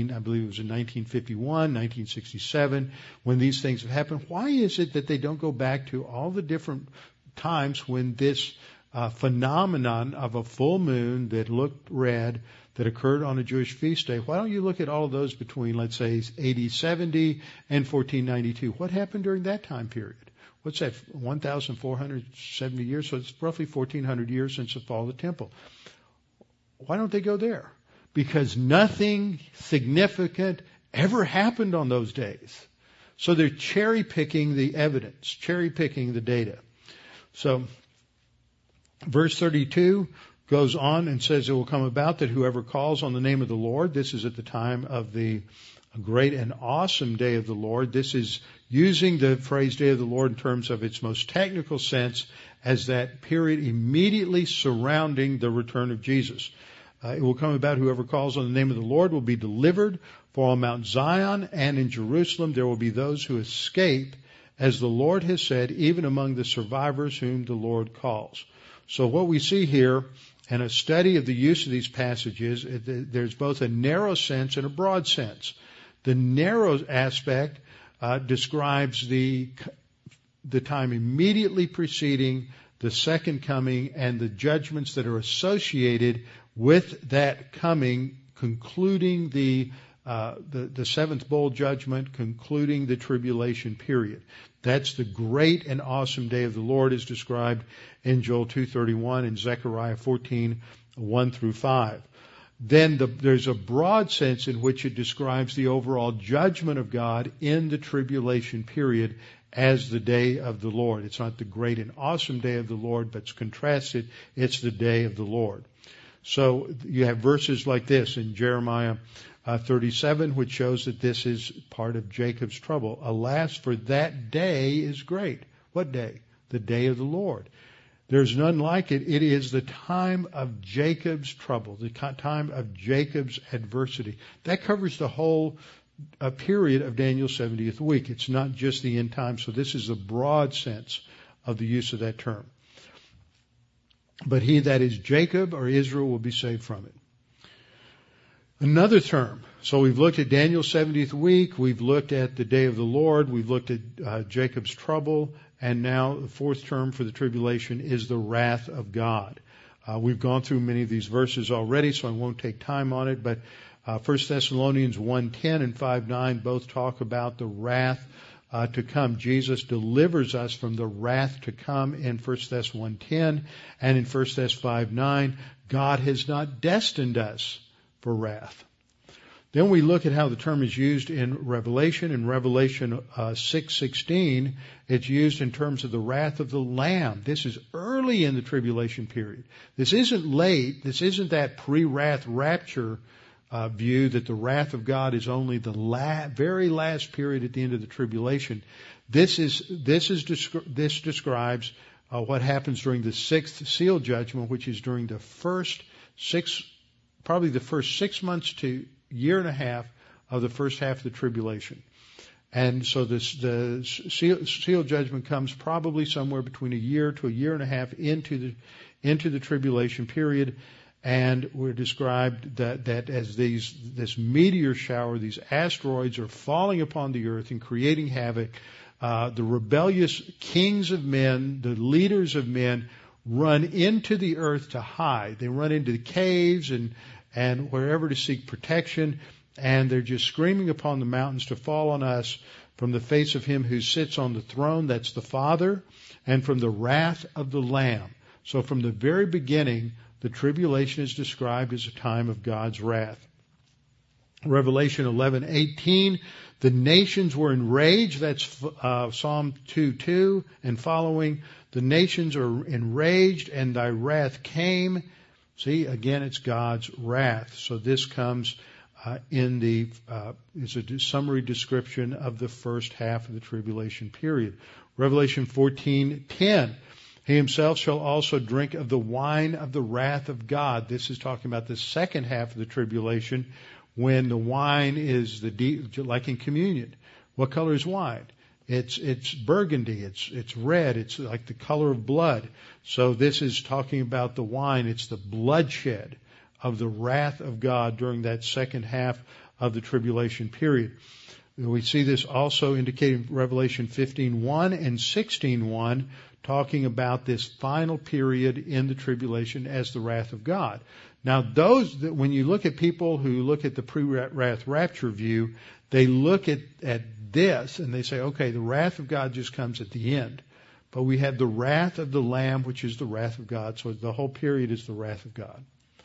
1951, 1967, when these things have happened, why is it that they don't go back to all the different times when this phenomenon of a full moon that looked red that occurred on a Jewish feast day? Why don't you look at all of those between, let's say, AD 70 and 1492? What happened during that time period? What's that, 1,470 years? So it's roughly 1,400 years since the fall of the temple. Why don't they go there? Because nothing significant ever happened on those days. So they're cherry-picking the evidence, cherry-picking the data. So Verse 32 goes on and says, it will come about that whoever calls on the name of the Lord, this is at the time of the great and awesome day of the Lord. This is using the phrase day of the Lord in terms of its most technical sense as that period immediately surrounding the return of Jesus. It will come about whoever calls on the name of the Lord will be delivered. For on Mount Zion and in Jerusalem there will be those who escape, as the Lord has said, even among the survivors whom the Lord calls. So what we see here in a study of the use of these passages, there's both a narrow sense and a broad sense. The narrow aspect describes the time immediately preceding the second coming and the judgments that are associated with that coming, concluding the seventh bowl judgment, concluding the tribulation period. That's the great and awesome day of the Lord as described in Joel 2:31 and Zechariah 14:1-5. Then there's a broad sense in which it describes the overall judgment of God in the tribulation period as the day of the Lord. It's not the great and awesome day of the Lord, but it's contrasted. It's the day of the Lord. So you have verses like this in Jeremiah 37, which shows that this is part of Jacob's trouble. Alas, for that day is great. What day? The day of the Lord. There's none like it. It is the time of Jacob's trouble, the time of Jacob's adversity. That covers the whole period of Daniel's 70th week. It's not just the end time. So this is a broad sense of the use of that term. But he that is Jacob or Israel will be saved from it. Another term. So we've looked at Daniel's 70th week. We've looked at the day of the Lord. We've looked at Jacob's trouble. And now the fourth term for the tribulation is the wrath of God. We've gone through many of these verses already, so I won't take time on it. But 1 Thessalonians 1:10 and 5:9 both talk about the wrath to come. Jesus delivers us from the wrath to come in 1 Thess 1:10, and in 1 Thess 5:9, God has not destined us for wrath. Then we look at how the term is used in Revelation. In Revelation 6:16, it's used in terms of the wrath of the Lamb. This is early in the tribulation period. This isn't late. This isn't that pre-wrath rapture view that the wrath of God is only the very last period at the end of the tribulation. This describes what happens during the sixth seal judgment, which is during the first 6 months to year and a half of the first half of the tribulation. And so the seal judgment comes probably somewhere between a year to a year and a half into the tribulation period. And we're described that as this meteor shower, these asteroids are falling upon the earth and creating havoc. The rebellious kings of men, the leaders of men, run into the earth to hide. They run into the caves and wherever to seek protection, and they're just screaming upon the mountains to fall on us from the face of him who sits on the throne, that's the Father, and from the wrath of the Lamb. So from the very beginning, the tribulation is described as a time of God's wrath. Revelation 11:18, the nations were enraged, that's Psalm 2:2 and following. The nations are enraged and thy wrath came. See, again, it's God's wrath. So this comes is a summary description of the first half of the tribulation period. Revelation 14:10, he himself shall also drink of the wine of the wrath of God. This is talking about the second half of the tribulation, when the wine is like in communion. What color is wine? It's burgundy, it's red, it's like the color of blood. So this is talking about the wine, it's the bloodshed of the wrath of God during that second half of the tribulation period. We see this also indicated in Revelation 15:1 and 16:1, talking about this final period in the tribulation as the wrath of God. Now when you look at people who look at the pre-wrath rapture view, they look at this and they say, okay, the wrath of God just comes at the end. But we have the wrath of the Lamb, which is the wrath of God. So the whole period is the wrath of God.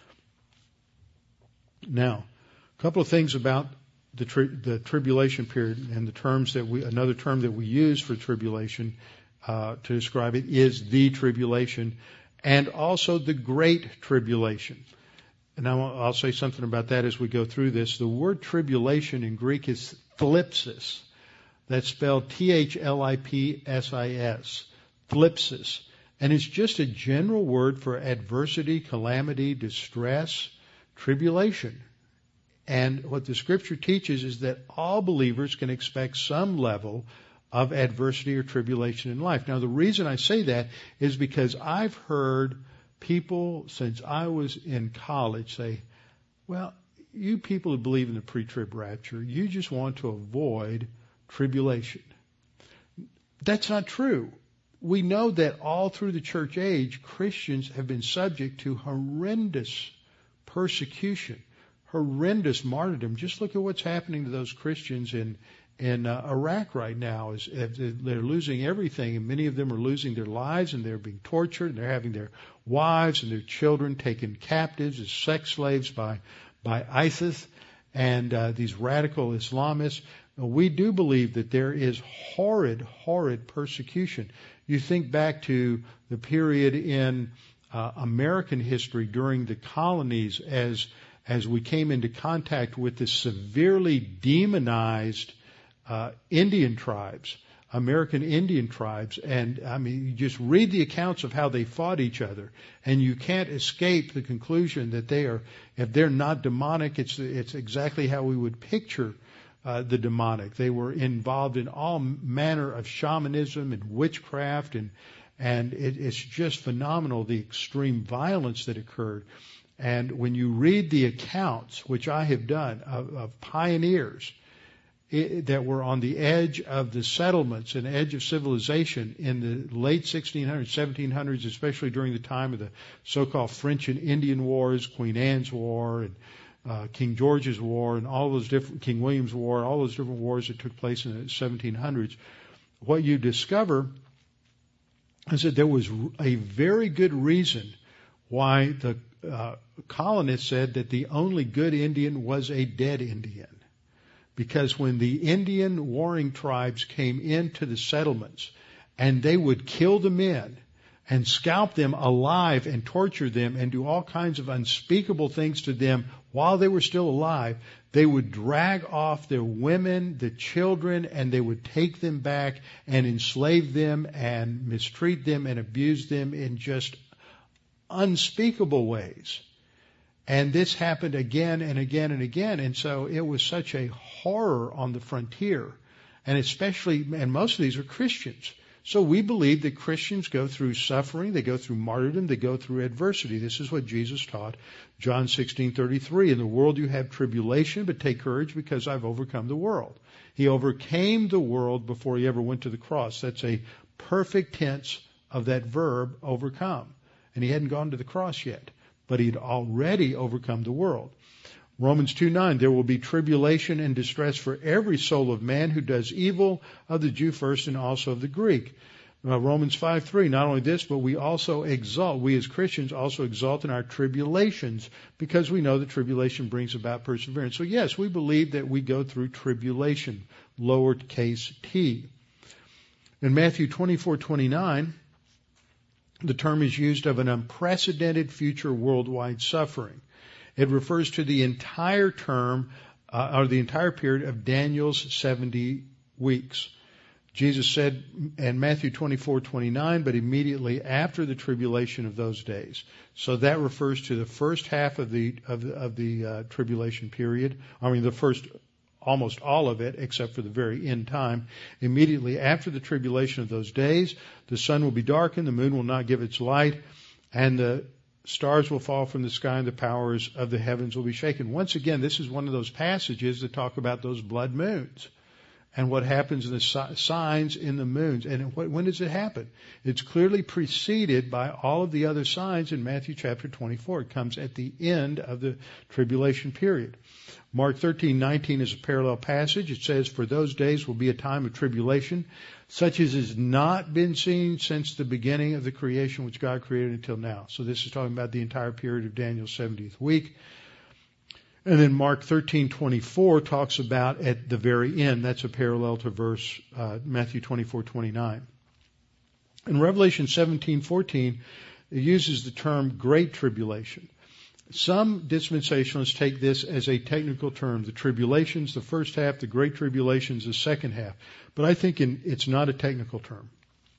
Now, a couple of things about the tribulation period and another term that we use for tribulation to describe it is the tribulation. and also the Great Tribulation. And I'll say something about that as we go through this. The word tribulation in Greek is thlipsis. That's spelled Thlipsis. Thlipsis. And it's just a general word for adversity, calamity, distress, tribulation. And what the Scripture teaches is that all believers can expect some level of adversity or tribulation in life. Now, the reason I say that is because I've heard people since I was in college say, well, you people who believe in the pre-trib rapture, you just want to avoid tribulation. That's not true. We know that all through the church age, Christians have been subject to horrendous persecution, horrendous martyrdom. Just look at what's happening to those Christians in Iraq right now. As they're losing everything, and many of them are losing their lives, and they're being tortured, and they're having their wives and their children taken captives as sex slaves by ISIS and these radical Islamists. We do believe that there is horrid persecution. You think back to the period in American history during the colonies as we came into contact with the severely demonized Indian tribes, American Indian tribes. And I mean, you just read the accounts of how they fought each other, and you can't escape the conclusion that if they're not demonic, it's exactly how we would picture the demonic. They were involved in all manner of shamanism and witchcraft, and it's just phenomenal, the extreme violence that occurred. And when you read the accounts, which I have done, of pioneers that were on the edge of the settlements and edge of civilization in the late 1600s, 1700s, especially during the time of the so-called French and Indian Wars, Queen Anne's War, and King George's War, and all those different, King William's War, all those different wars that took place in the 1700s, what you discover is that there was a very good reason why the colonists said that the only good Indian was a dead Indian. Because when the Indian warring tribes came into the settlements, and they would kill the men and scalp them alive and torture them and do all kinds of unspeakable things to them while they were still alive, they would drag off their women, the children, and they would take them back and enslave them and mistreat them and abuse them in just unspeakable ways. And this happened again and again and again. And so it was such a horror on the frontier. And most of these are Christians. So we believe that Christians go through suffering, they go through martyrdom, they go through adversity. This is what Jesus taught. John 16:33, in the world you have tribulation, but take courage because I've overcome the world. He overcame the world before he ever went to the cross. That's a perfect tense of that verb, overcome. And he hadn't gone to the cross yet, but he'd already overcome the world. Romans 2:9, there will be tribulation and distress for every soul of man who does evil, of the Jew first and also of the Greek. Romans 5:3, not only this, but we also exalt, we as Christians also exalt in our tribulations, because we know that tribulation brings about perseverance. So yes, we believe that we go through tribulation, lowercase t. In Matthew 24:29, the term is used of an unprecedented future worldwide suffering. It refers to the entire term, or the entire period of Daniel's 70 weeks. Jesus said in Matthew 24:29, but immediately after the tribulation of those days. So that refers to the first half of the tribulation period. I mean, the first, almost all of it, except for the very end time. Immediately after the tribulation of those days, the sun will be darkened, the moon will not give its light, and the stars will fall from the sky, and the powers of the heavens will be shaken. Once again, this is one of those passages that talk about those blood moons and what happens in the signs in the moons. And when does it happen? It's clearly preceded by all of the other signs in Matthew chapter 24. It comes at the end of the tribulation period. Mark 13:19 is a parallel passage. It says, for those days will be a time of tribulation, such as has not been seen since the beginning of the creation which God created until now. So this is talking about the entire period of Daniel's 70th week. And then Mark 13:24 talks about at the very end. That's a parallel to Matthew 24:29. In Revelation 17:14, it uses the term Great Tribulation. Some dispensationalists take this as a technical term. The tribulation's the first half, the Great Tribulation's the second half. But I think it's not a technical term.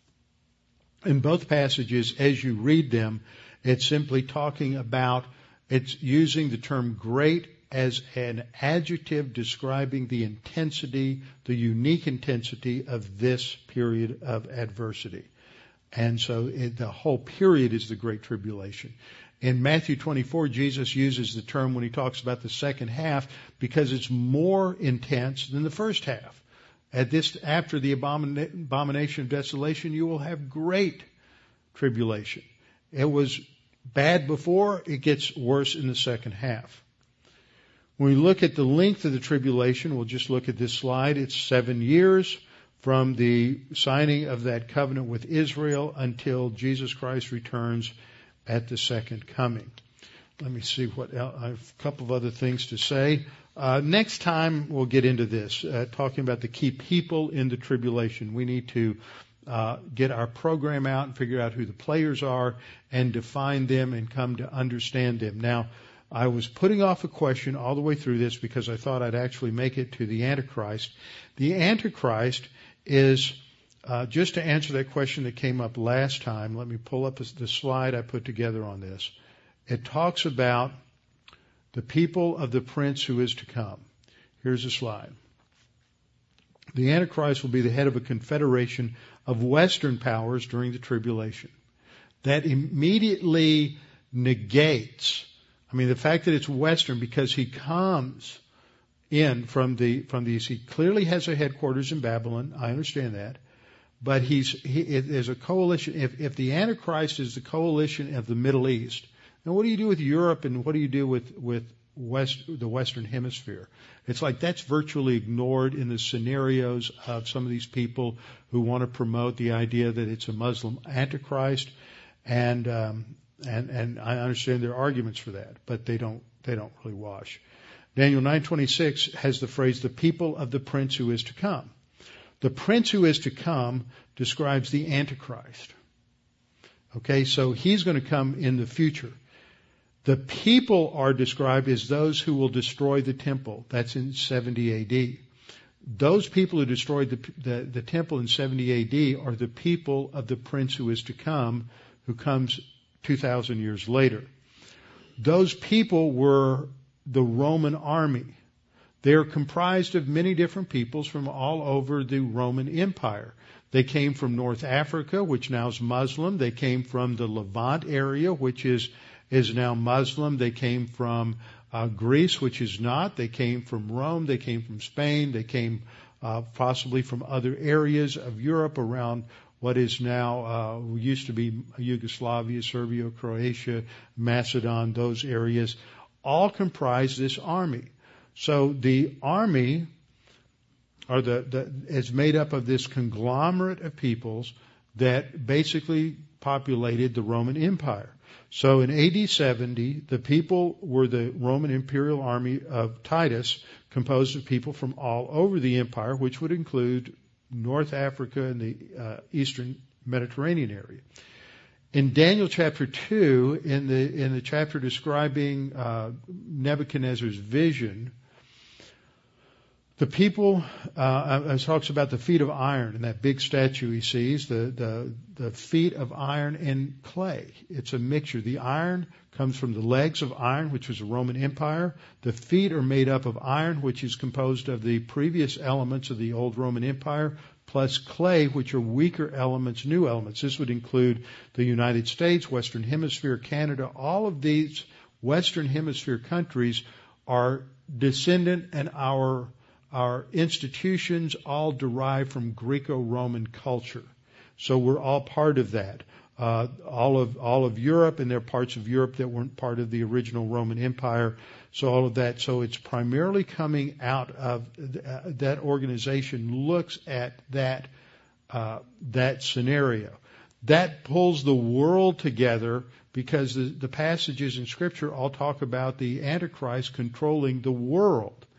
In both passages, as you read them, it's simply talking about, it's using the term great as an adjective describing the intensity, the unique intensity of this period of adversity. And so the whole period is the Great Tribulation. In Matthew 24, Jesus uses the term when he talks about the second half because it's more intense than the first half. After the abomination of desolation, you will have great tribulation. It was bad before, it gets worse in the second half. When we look at the length of the tribulation, we'll just look at this slide. It's 7 years from the signing of that covenant with Israel until Jesus Christ returns at the second coming. Let me see what else. I have a couple of other things to say. Next time we'll get into this, talking about the key people in the tribulation. We need to get our program out and figure out who the players are and define them and come to understand them. Now, I was putting off a question all the way through this because I thought I'd actually make it to the Antichrist. The Antichrist is, just to answer that question that came up last time, let me pull up the slide I put together on this. It talks about the people of the prince who is to come. Here's the slide. The Antichrist will be the head of a confederation of Western powers during the tribulation. That immediately negates, the fact that it's Western, because he comes in from the East. He clearly has a headquarters in Babylon. I understand that. But there's a coalition. If the Antichrist is the coalition of the Middle East, now what do you do with Europe and what do you do with the Western Hemisphere? It's like that's virtually ignored in the scenarios of some of these people who want to promote the idea that it's a Muslim Antichrist, and I understand their arguments for that, but they don't really wash. Daniel 9:26 has the phrase, the people of the prince who is to come. The prince who is to come describes the Antichrist. Okay, so he's going to come in the future. The people are described as those who will destroy the temple. That's in 70 AD. Those people who destroyed the temple in 70 AD are the people of the prince who is to come, who comes 2,000 years later. Those people were the Roman army. They're comprised of many different peoples from all over the Roman Empire. They came from North Africa, which now is Muslim. They came from the Levant area, which is now Muslim. They came from Greece, which is not. They came from Rome. They came from Spain. They came possibly from other areas of Europe around what is now, used to be Yugoslavia, Serbia, Croatia, Macedon, those areas, all comprise this army. So the army is made up of this conglomerate of peoples that basically populated the Roman Empire. So in AD 70, the people were the Roman Imperial Army of Titus, composed of people from all over the empire, which would include North Africa and the Eastern Mediterranean area. In Daniel chapter 2, in the chapter describing Nebuchadnezzar's vision, the people, it talks about the feet of iron and that big statue he sees, the feet of iron and clay. It's a mixture. The iron comes from the legs of iron, which was the Roman Empire. The feet are made up of iron, which is composed of the previous elements of the old Roman Empire, plus clay, which are weaker elements, new elements. This would include the United States, Western Hemisphere, Canada. All of these Western Hemisphere countries are descendant, and our institutions all derive from Greco-Roman culture. So we're all part of that. All of Europe, and there are parts of Europe that weren't part of the original Roman Empire. So all of that. So it's primarily coming out of that organization looks at that scenario. That pulls the world together because the passages in Scripture all talk about the Antichrist controlling the world.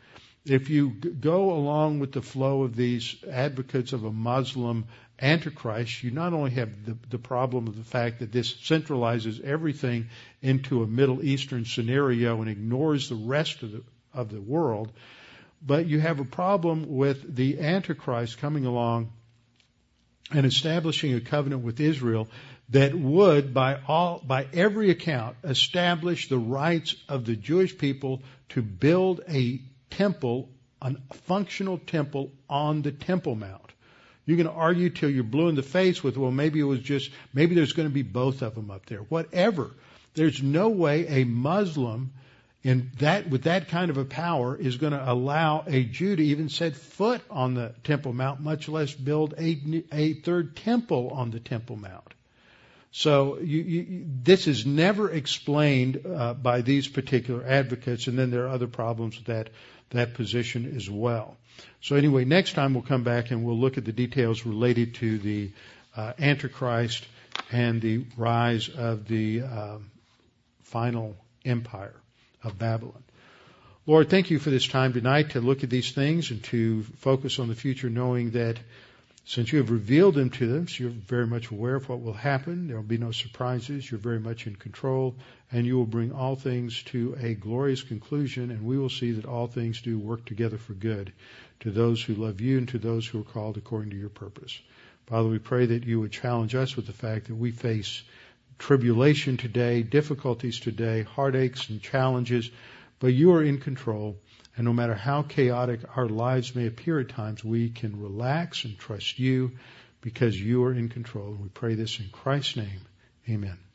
if you go along with the flow of these advocates of a Muslim Antichrist, you not only have the problem of the fact that this centralizes everything into a Middle Eastern scenario and ignores the rest of the world, but you have a problem with the Antichrist coming along and establishing a covenant with Israel that would, by every account, establish the rights of the Jewish people to build a temple, a functional temple on the Temple Mount. You can argue till you're blue in the face with, well, maybe there's going to be both of them up there. Whatever. There's no way a Muslim with that kind of a power is going to allow a Jew to even set foot on the Temple Mount, much less build a third temple on the Temple Mount. So this is never explained by these particular advocates, and then there are other problems with that position as well. So anyway, next time we'll come back and we'll look at the details related to the Antichrist and the rise of the final empire of Babylon. Lord, thank you for this time tonight to look at these things and to focus on the future, knowing that since you have revealed them to them, so you're very much aware of what will happen. There will be no surprises. You're very much in control, and you will bring all things to a glorious conclusion, and we will see that all things do work together for good to those who love you and to those who are called according to your purpose. Father, we pray that you would challenge us with the fact that we face tribulation today, difficulties today, heartaches and challenges, but you are in control. And no matter how chaotic our lives may appear at times, we can relax and trust you because you are in control. And we pray this in Christ's name. Amen.